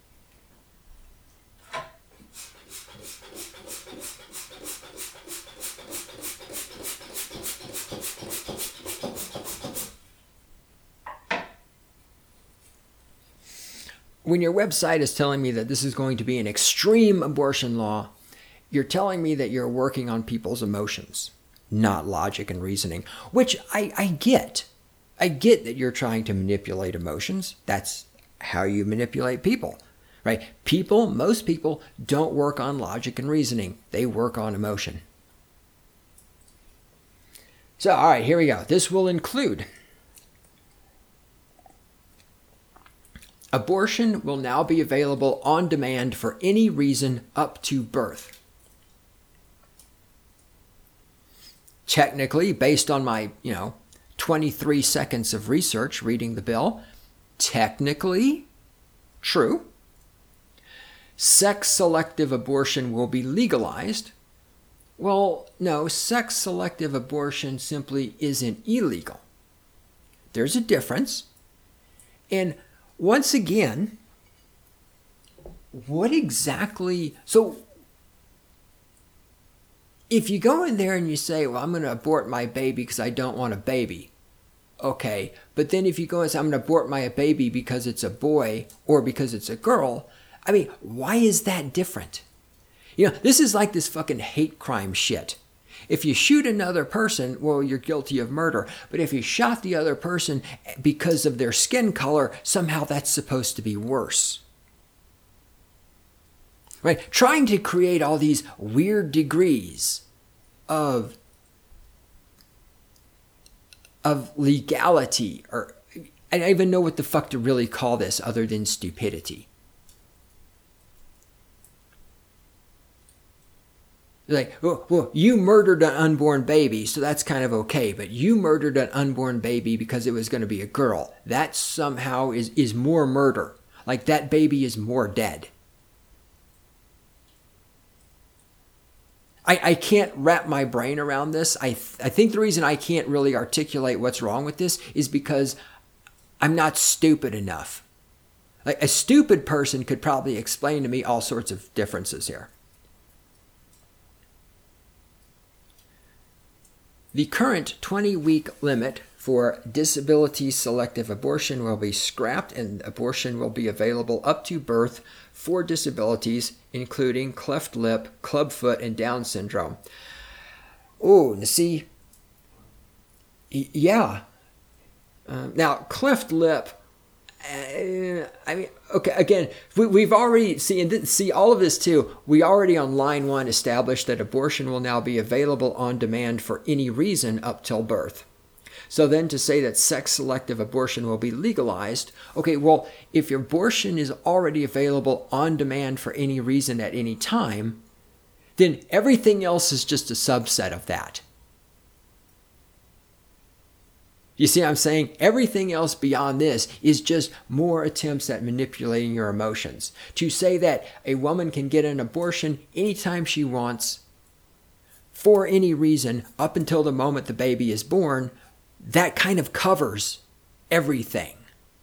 When your website is telling me that this is going to be an extreme abortion law, you're telling me that you're working on people's emotions, not logic and reasoning, which I, I get. I get that you're trying to manipulate emotions. That's how you manipulate people, right? People, most people, don't work on logic and reasoning. They work on emotion. So, all right, here we go. This will include abortion will now be available on demand for any reason up to birth. Technically, based on my, you know, twenty-three seconds of research reading the bill, technically true. Sex-selective abortion will be legalized. Well, no, sex-selective abortion simply isn't illegal. There's a difference. And once again, what exactly... So, if you go in there and you say, well, I'm going to abort my baby because I don't want a baby. Okay, but then if you go and say, I'm going to abort my baby because it's a boy or because it's a girl, I mean, why is that different? You know, this is like this fucking hate crime shit. If you shoot another person, well, you're guilty of murder. But if you shot the other person because of their skin color, somehow that's supposed to be worse. Right? Trying to create all these weird degrees of, of legality, or I don't even know what the fuck to really call this other than stupidity. Like, well, well, you murdered an unborn baby, so that's kind of okay. But you murdered an unborn baby because it was going to be a girl. That somehow is, is more murder. Like, that baby is more dead. I, I can't wrap my brain around this. I, th- I think the reason I can't really articulate what's wrong with this is because I'm not stupid enough. Like, a stupid person could probably explain to me all sorts of differences here. The current twenty-week limit for disability-selective abortion will be scrapped, and abortion will be available up to birth for disabilities, including cleft lip, clubfoot, and Down syndrome. Oh, see, yeah. Uh, now, cleft lip, uh, I mean, okay, again, we, we've already, see, and see all of this too, we already on line one established that abortion will now be available on demand for any reason up till birth. So then to say that sex-selective abortion will be legalized, okay, well, if your abortion is already available on demand for any reason at any time, then everything else is just a subset of that. You see what I'm saying? Everything else beyond this is just more attempts at manipulating your emotions. To say that a woman can get an abortion anytime she wants, for any reason up until the moment the baby is born, that kind of covers everything.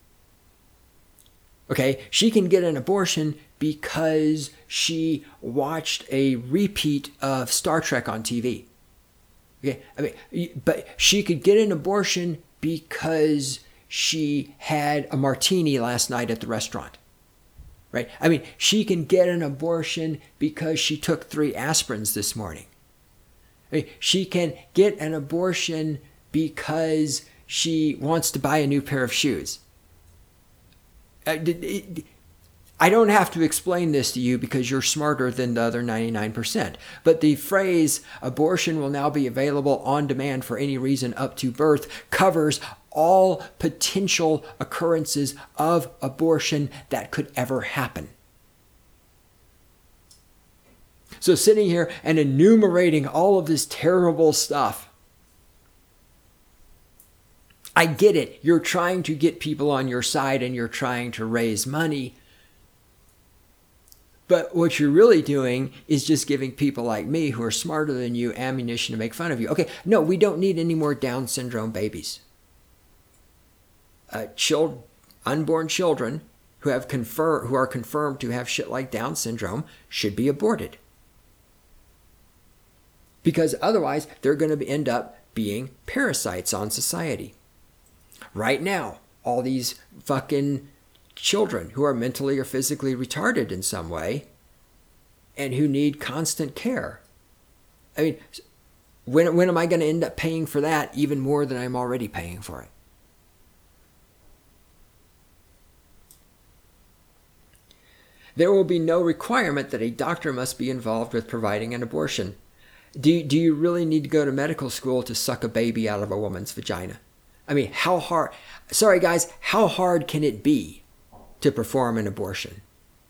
Okay, she can get an abortion because she watched a repeat of Star Trek on T V. Okay, I mean, but she could get an abortion because she had a martini last night at the restaurant. Right? I mean, she can get an abortion because she took three aspirins this morning. I mean, she can get an abortion because she wants to buy a new pair of shoes. I don't have to explain this to you because you're smarter than the other ninety-nine percent. But the phrase abortion will now be available on demand for any reason up to birth covers all potential occurrences of abortion that could ever happen. So sitting here and enumerating all of this terrible stuff, I get it. You're trying to get people on your side and you're trying to raise money. But what you're really doing is just giving people like me who are smarter than you ammunition to make fun of you. Okay, no, we don't need any more Down syndrome babies. Uh, children, unborn children who have confer- who are confirmed to have shit like Down syndrome should be aborted. Because otherwise, they're going to end up being parasites on society. Right now, all these fucking children who are mentally or physically retarded in some way and who need constant care. I mean, when, when am I going to end up paying for that even more than I'm already paying for it? There will be no requirement that a doctor must be involved with providing an abortion. Do, do you really need to go to medical school to suck a baby out of a woman's vagina? I mean, how hard, sorry guys, how hard can it be to perform an abortion?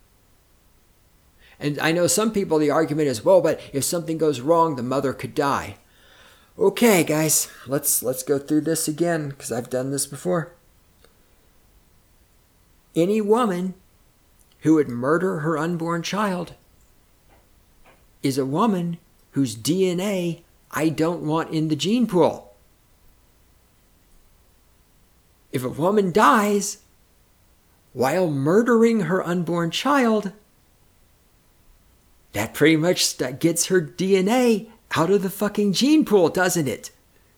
And I know some people, the argument is, well, but if something goes wrong, the mother could die. Okay, guys, let's let's go through this again, because I've done this before. Any woman who would murder her unborn child is a woman whose D N A I don't want in the gene pool. If a woman dies while murdering her unborn child, that pretty much gets her D N A out of the fucking gene pool, doesn't it?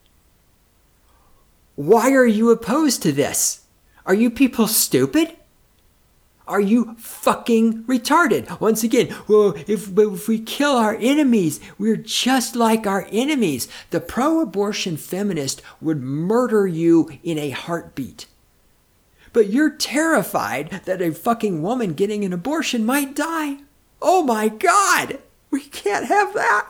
Why are you opposed to this? Are you people stupid? Are you fucking retarded? Once again, well, if, if we kill our enemies, we're just like our enemies. The pro-abortion feminist would murder you in a heartbeat. But you're terrified that a fucking woman getting an abortion might die. Oh my God! We can't have that.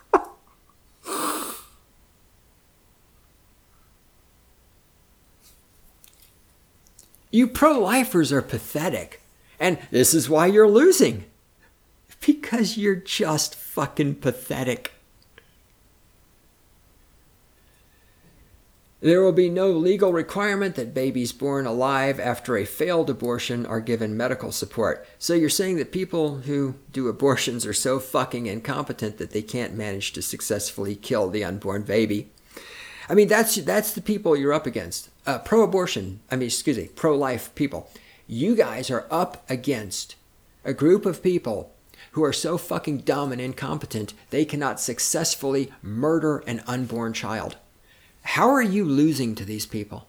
You pro-lifers are pathetic. And this is why you're losing. Because you're just fucking pathetic. There will be no legal requirement that babies born alive after a failed abortion are given medical support. So you're saying that people who do abortions are so fucking incompetent that they can't manage to successfully kill the unborn baby. I mean, that's that's the people you're up against. Uh, pro-abortion, I mean, excuse me, pro-life people. You guys are up against a group of people who are so fucking dumb and incompetent they cannot successfully murder an unborn child. How are you losing to these people?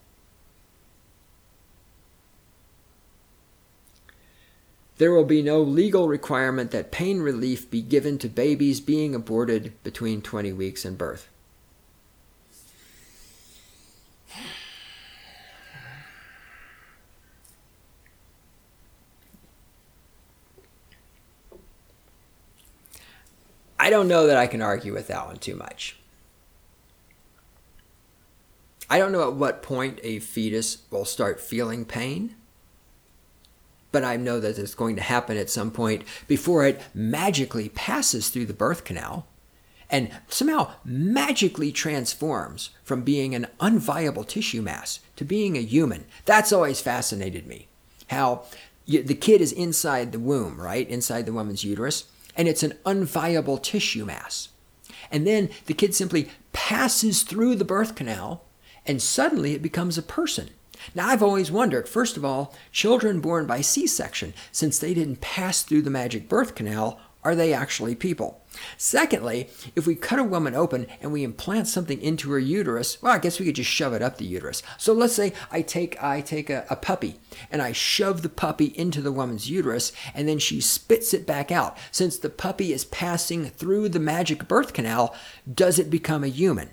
There will be no legal requirement that pain relief be given to babies being aborted between twenty weeks and birth. I don't know that I can argue with that one too much. I don't know at what point a fetus will start feeling pain, but I know that it's going to happen at some point before it magically passes through the birth canal and somehow magically transforms from being an unviable tissue mass to being a human. That's always fascinated me. How you, the kid is inside the womb, right? Inside the woman's uterus. And it's an unviable tissue mass. And then the kid simply passes through the birth canal and suddenly it becomes a person. Now, I've always wondered, first of all, children born by C-section, since they didn't pass through the magic birth canal, are they actually people? Secondly, if we cut a woman open and we implant something into her uterus, well, I guess we could just shove it up the uterus. So let's say I take I take a, a puppy and I shove the puppy into the woman's uterus and then she spits it back out. Since the puppy is passing through the magic birth canal, does it become a human?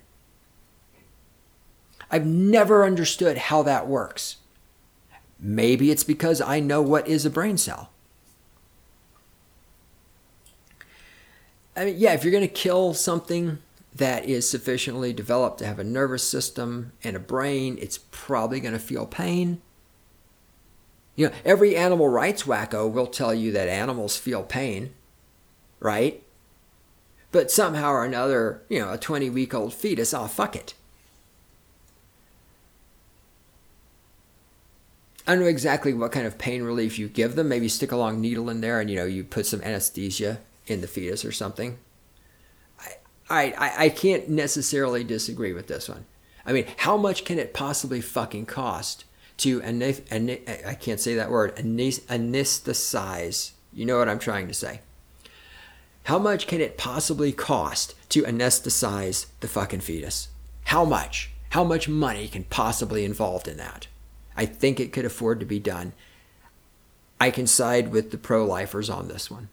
I've never understood how that works. Maybe it's because I know what is a brain cell. I mean, yeah, if you're going to kill something that is sufficiently developed to have a nervous system and a brain, it's probably going to feel pain. You know, every animal rights wacko will tell you that animals feel pain, right? But somehow or another, you know, a twenty-week-old fetus, oh, fuck it. I don't know exactly what kind of pain relief you give them. Maybe stick a long needle in there and, you know, you put some anesthesia in the fetus or something. I, I, I can't necessarily disagree with this one. I mean, how much can it possibly fucking cost to, I can't say that word, anesthetize? You know what I'm trying to say. How much can it possibly cost to anesthetize the fucking fetus? How much? How much money can possibly involved in that? I think it could afford to be done. I can side with the pro-lifers on this one.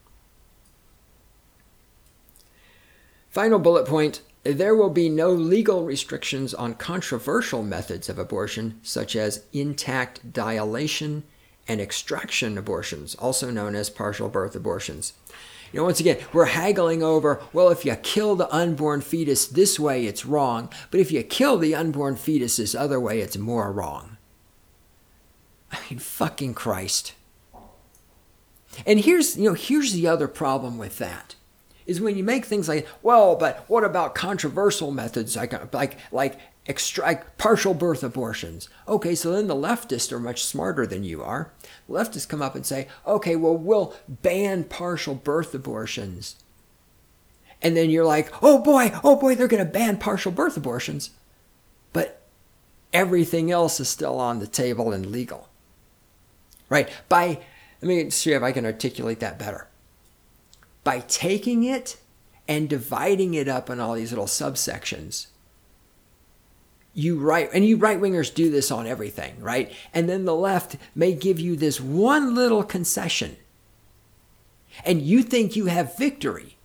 Final bullet point, there will be no legal restrictions on controversial methods of abortion, such as intact dilation and extraction abortions, also known as partial birth abortions. You know, once again, we're haggling over, well, if you kill the unborn fetus this way, it's wrong. But if you kill the unborn fetus this other way, it's more wrong. I mean, fucking Christ. And here's, you know, here's the other problem with that. Is when you make things like, well, but what about controversial methods like like like extract partial birth abortions? Okay, so then the leftists are much smarter than you are. Leftists come up and say, okay, well, we'll ban partial birth abortions. And then you're like, oh boy, oh boy, they're going to ban partial birth abortions. But everything else is still on the table and legal. Right? By, let me see if I can articulate that better. By taking it and dividing it up in all these little subsections, you right, and you right-wingers do this on everything, right? And then the left may give you this one little concession, and you think you have victory.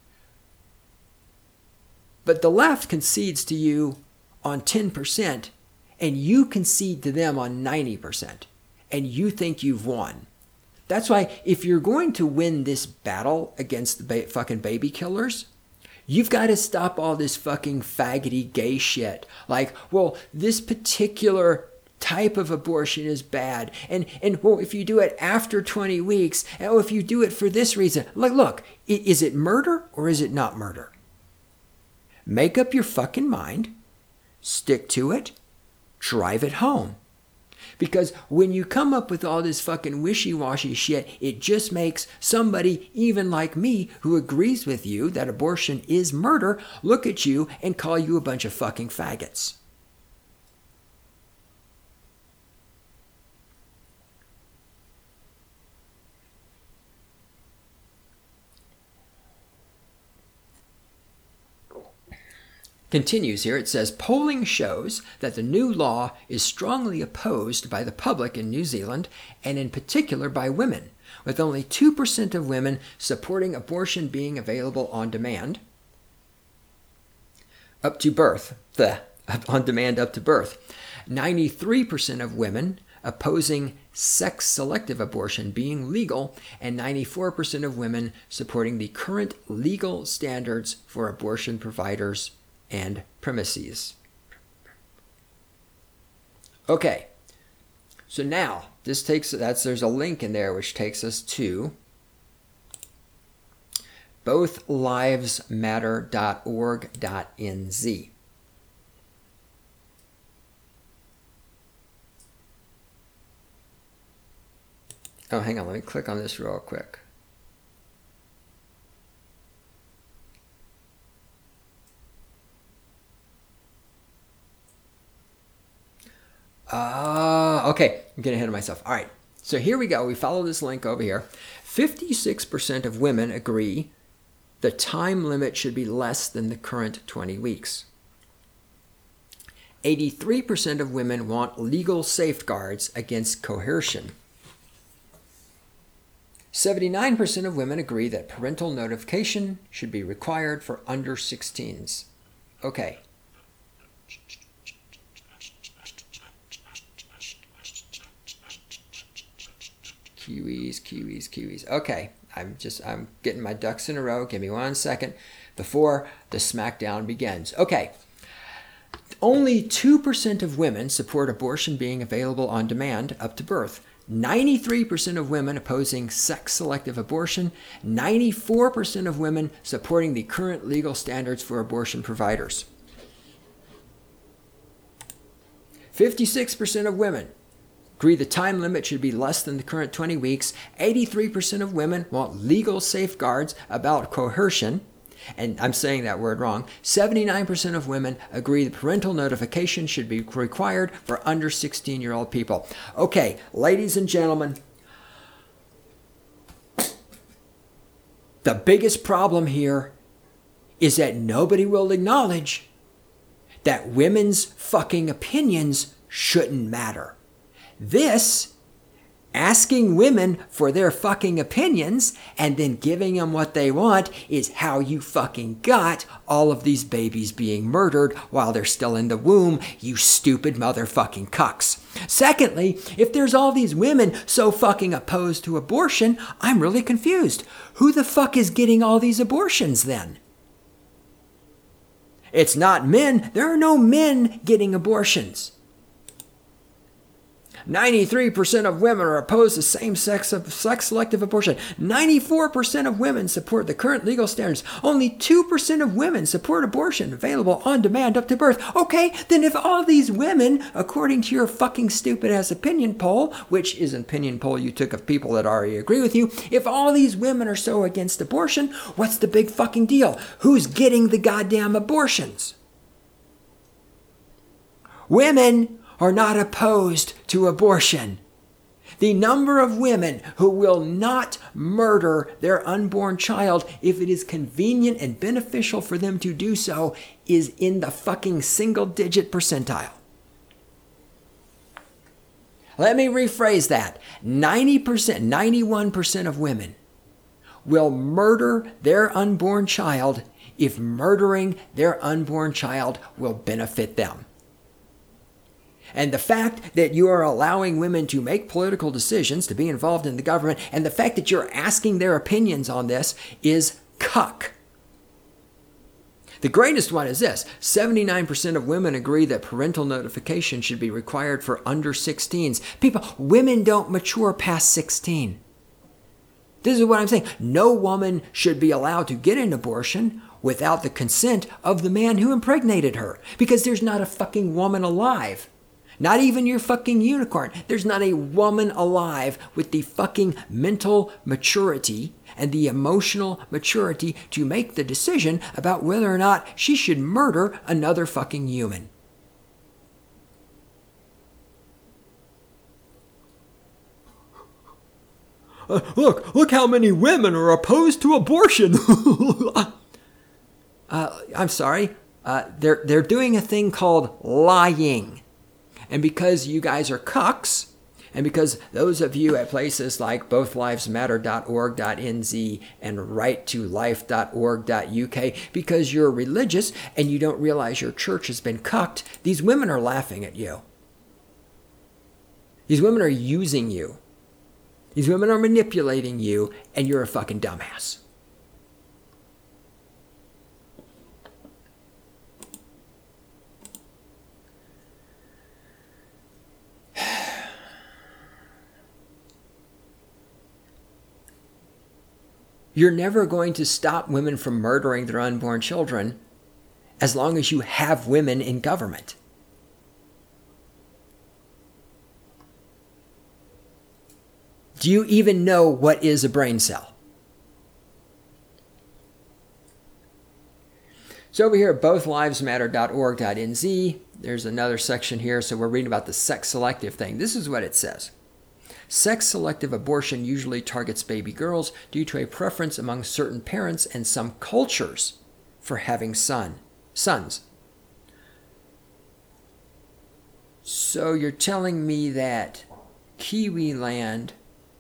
But the left concedes to you on ten percent, and you concede to them on ninety percent, and you think you've won. That's why if you're going to win this battle against the ba- fucking baby killers, you've got to stop all this fucking faggoty gay shit. Like, well, this particular type of abortion is bad. And, and well, if you do it after twenty weeks, oh, if you do it for this reason. Like, look, is it murder or is it not murder? Make up your fucking mind. Stick to it. Drive it home. Because when you come up with all this fucking wishy-washy shit, it just makes somebody, even like me, who agrees with you that abortion is murder, look at you and call you a bunch of fucking faggots. Continues here, it says, polling shows that the new law is strongly opposed by the public in New Zealand, and in particular by women, with only two percent of women supporting abortion being available on demand, up to birth, the, on demand up to birth. ninety-three percent of women opposing sex-selective abortion being legal, and ninety-four percent of women supporting the current legal standards for abortion providers and premises. Okay, so now this takes that's there's a link in there which takes us to both lives matter dot org dot n z. Oh, hang on, let me click on this real quick. Uh, okay, I'm getting ahead of myself. All right, so here we go. We follow this link over here. fifty-six percent of women agree the time limit should be less than the current twenty weeks. eighty-three percent of women want legal safeguards against coercion. seventy-nine percent of women agree that parental notification should be required for under sixteens. Okay. Kiwis, Kiwis, Kiwis. Okay, I'm just, I'm getting my ducks in a row. Give me one second before the smackdown begins. Okay. Only two percent of women support abortion being available on demand up to birth. ninety-three percent of women opposing sex-selective abortion. ninety-four percent of women supporting the current legal standards for abortion providers. fifty-six percent of women agree the time limit should be less than the current twenty weeks. eighty-three percent of women want legal safeguards about coercion. And I'm saying that word wrong. seventy-nine percent of women agree that parental notification should be required for under sixteen-year-old people. Okay, ladies and gentlemen, the biggest problem here is that nobody will acknowledge that women's fucking opinions shouldn't matter. This, asking women for their fucking opinions and then giving them what they want, is how you fucking got all of these babies being murdered while they're still in the womb, you stupid motherfucking cucks. Secondly, if there's all these women so fucking opposed to abortion, I'm really confused. Who the fuck is getting all these abortions then? It's not men. There are no men getting abortions. ninety-three percent of women are opposed to same-sex sex-selective abortion. ninety-four percent of women support the current legal standards. Only two percent of women support abortion available on demand up to birth. Okay, then if all these women, according to your fucking stupid-ass opinion poll, which is an opinion poll you took of people that already agree with you, if all these women are so against abortion, what's the big fucking deal? Who's getting the goddamn abortions? Women are not opposed to abortion. The number of women who will not murder their unborn child if it is convenient and beneficial for them to do so is in the fucking single-digit percentile. Let me rephrase that. ninety percent, ninety-one percent of women will murder their unborn child if murdering their unborn child will benefit them. And the fact that you are allowing women to make political decisions, to be involved in the government, and the fact that you're asking their opinions on this is cuck. The greatest one is this. seventy-nine percent of women agree that parental notification should be required for under sixteens. People, women don't mature past sixteen. This is what I'm saying. No woman should be allowed to get an abortion without the consent of the man who impregnated her. Because there's not a fucking woman alive. Not even your fucking unicorn. There's not a woman alive with the fucking mental maturity and the emotional maturity to make the decision about whether or not she should murder another fucking human. Uh, look, look how many women are opposed to abortion. uh, I'm sorry. Uh, they're, they're doing a thing called lying. And because you guys are cucks, and because those of you at places like both lives matter dot org dot n z and right to life dot org dot u k, because you're religious and you don't realize your church has been cucked, these women are laughing at you. These women are using you. These women are manipulating you, and you're a fucking dumbass. You're never going to stop women from murdering their unborn children as long as you have women in government. Do you even know what is a brain cell? So over here at both lives matter dot org dot n z, there's another section here. So we're reading about the sex selective thing. This is what it says. Sex selective abortion usually targets baby girls due to a preference among certain parents and some cultures for having son, sons. So you're telling me that Kiwi land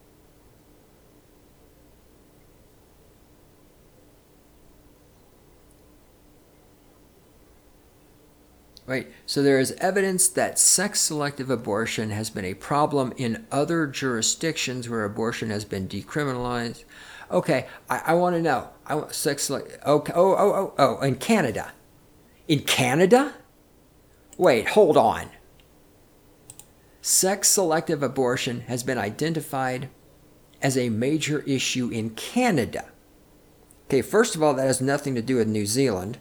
Right. So there is evidence that sex-selective abortion has been a problem in other jurisdictions where abortion has been decriminalized. Okay, I, I want to know. I want sex select. Okay. Oh, oh, oh, oh. In Canada. In Canada? Wait, hold on. Sex-selective abortion has been identified as a major issue in Canada. Okay, first of all, that has nothing to do with New Zealand.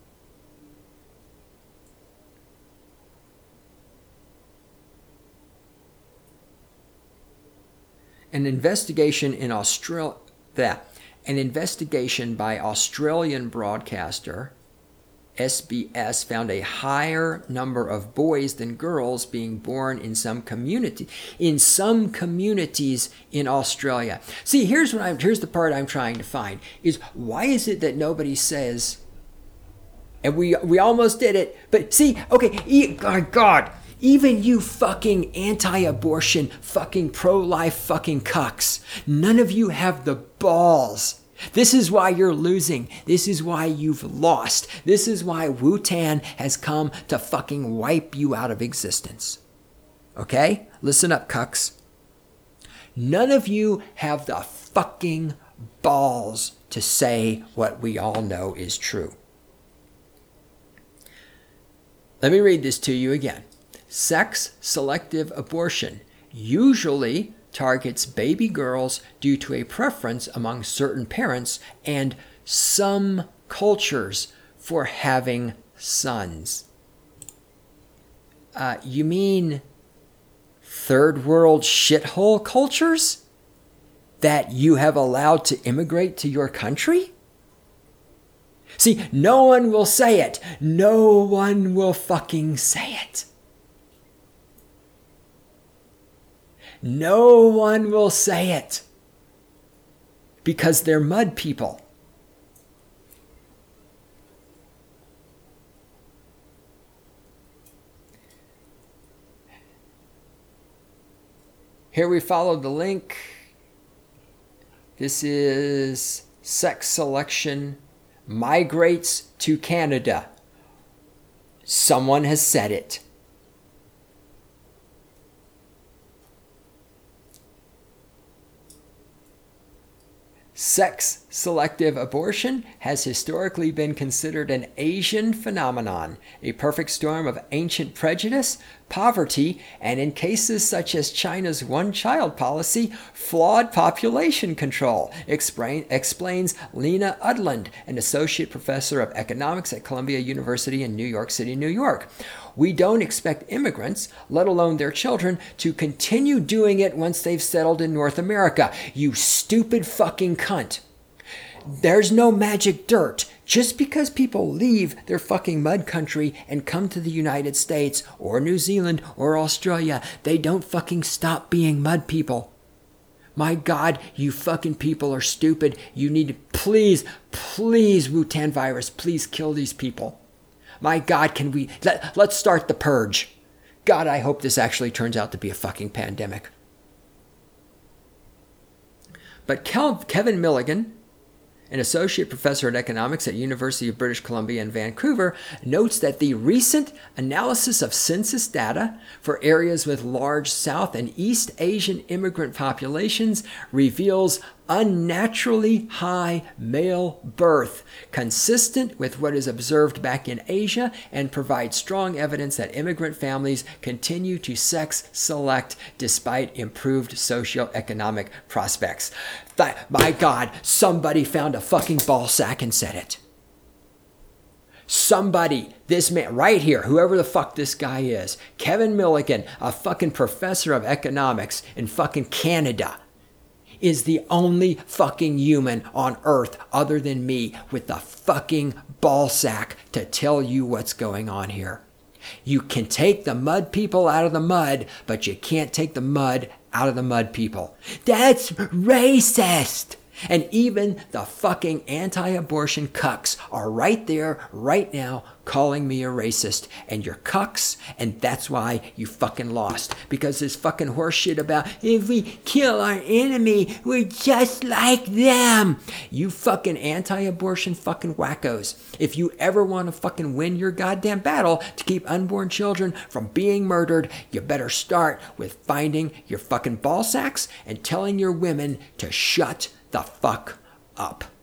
An investigation in Australia, that an investigation by Australian broadcaster S B S found a higher number of boys than girls being born in some community in some communities in Australia. See, here's what I'm here's the part I'm trying to find is why is it that nobody says, and we we almost did it, but see, okay, my God. Even you fucking anti-abortion, fucking pro-life fucking cucks. None of you have the balls. This is why you're losing. This is why you've lost. This is why Wu-Tan has come to fucking wipe you out of existence. Okay? Listen up, cucks. None of you have the fucking balls to say what we all know is true. Let me read this to you again. Sex-selective abortion usually targets baby girls due to a preference among certain parents and some cultures for having sons. Uh, you mean third world shithole cultures that you have allowed to immigrate to your country? See, no one will say it. No one will fucking say it. No one will say it because they're mud people. Here we follow the link. This is sex selection migrates to Canada. Someone has said it. Sex-selective abortion has historically been considered an Asian phenomenon, a perfect storm of ancient prejudice, poverty, and in cases such as China's one-child policy, flawed population control, explain, explains Lena Udland, an associate professor of economics at Columbia University in New York City, New York. We don't expect immigrants, let alone their children, to continue doing it once they've settled in North America. You stupid fucking cunt. There's no magic dirt. Just because people leave their fucking mud country and come to the United States or New Zealand or Australia, they don't fucking stop being mud people. My God, you fucking people are stupid. You need to please, please, Wu-Tan virus, please kill these people. My God, can we, let, let's start the purge. God, I hope this actually turns out to be a fucking pandemic. But Kel, Kevin Milligan, an associate professor of economics at University of British Columbia in Vancouver, notes that the recent analysis of census data for areas with large South and East Asian immigrant populations reveals unnaturally high male birth, consistent with what is observed back in Asia, and provides strong evidence that immigrant families continue to sex select despite improved socioeconomic prospects. Th- my God, somebody found a fucking ball sack and said it. Somebody, this man right here, whoever the fuck this guy is, Kevin Milligan, a fucking professor of economics in fucking Canada, is the only fucking human on earth other than me with the fucking ball sack to tell you what's going on here. You can take the mud people out of the mud, but you can't take the mud out of the mud people. That's racist. And even the fucking anti-abortion cucks are right there, right now, calling me a racist. And you're cucks, and that's why you fucking lost. Because this fucking horseshit about, if we kill our enemy, we're just like them. You fucking anti-abortion fucking wackos. If you ever want to fucking win your goddamn battle to keep unborn children from being murdered, you better start with finding your fucking ball sacks and telling your women to shut the fuck up.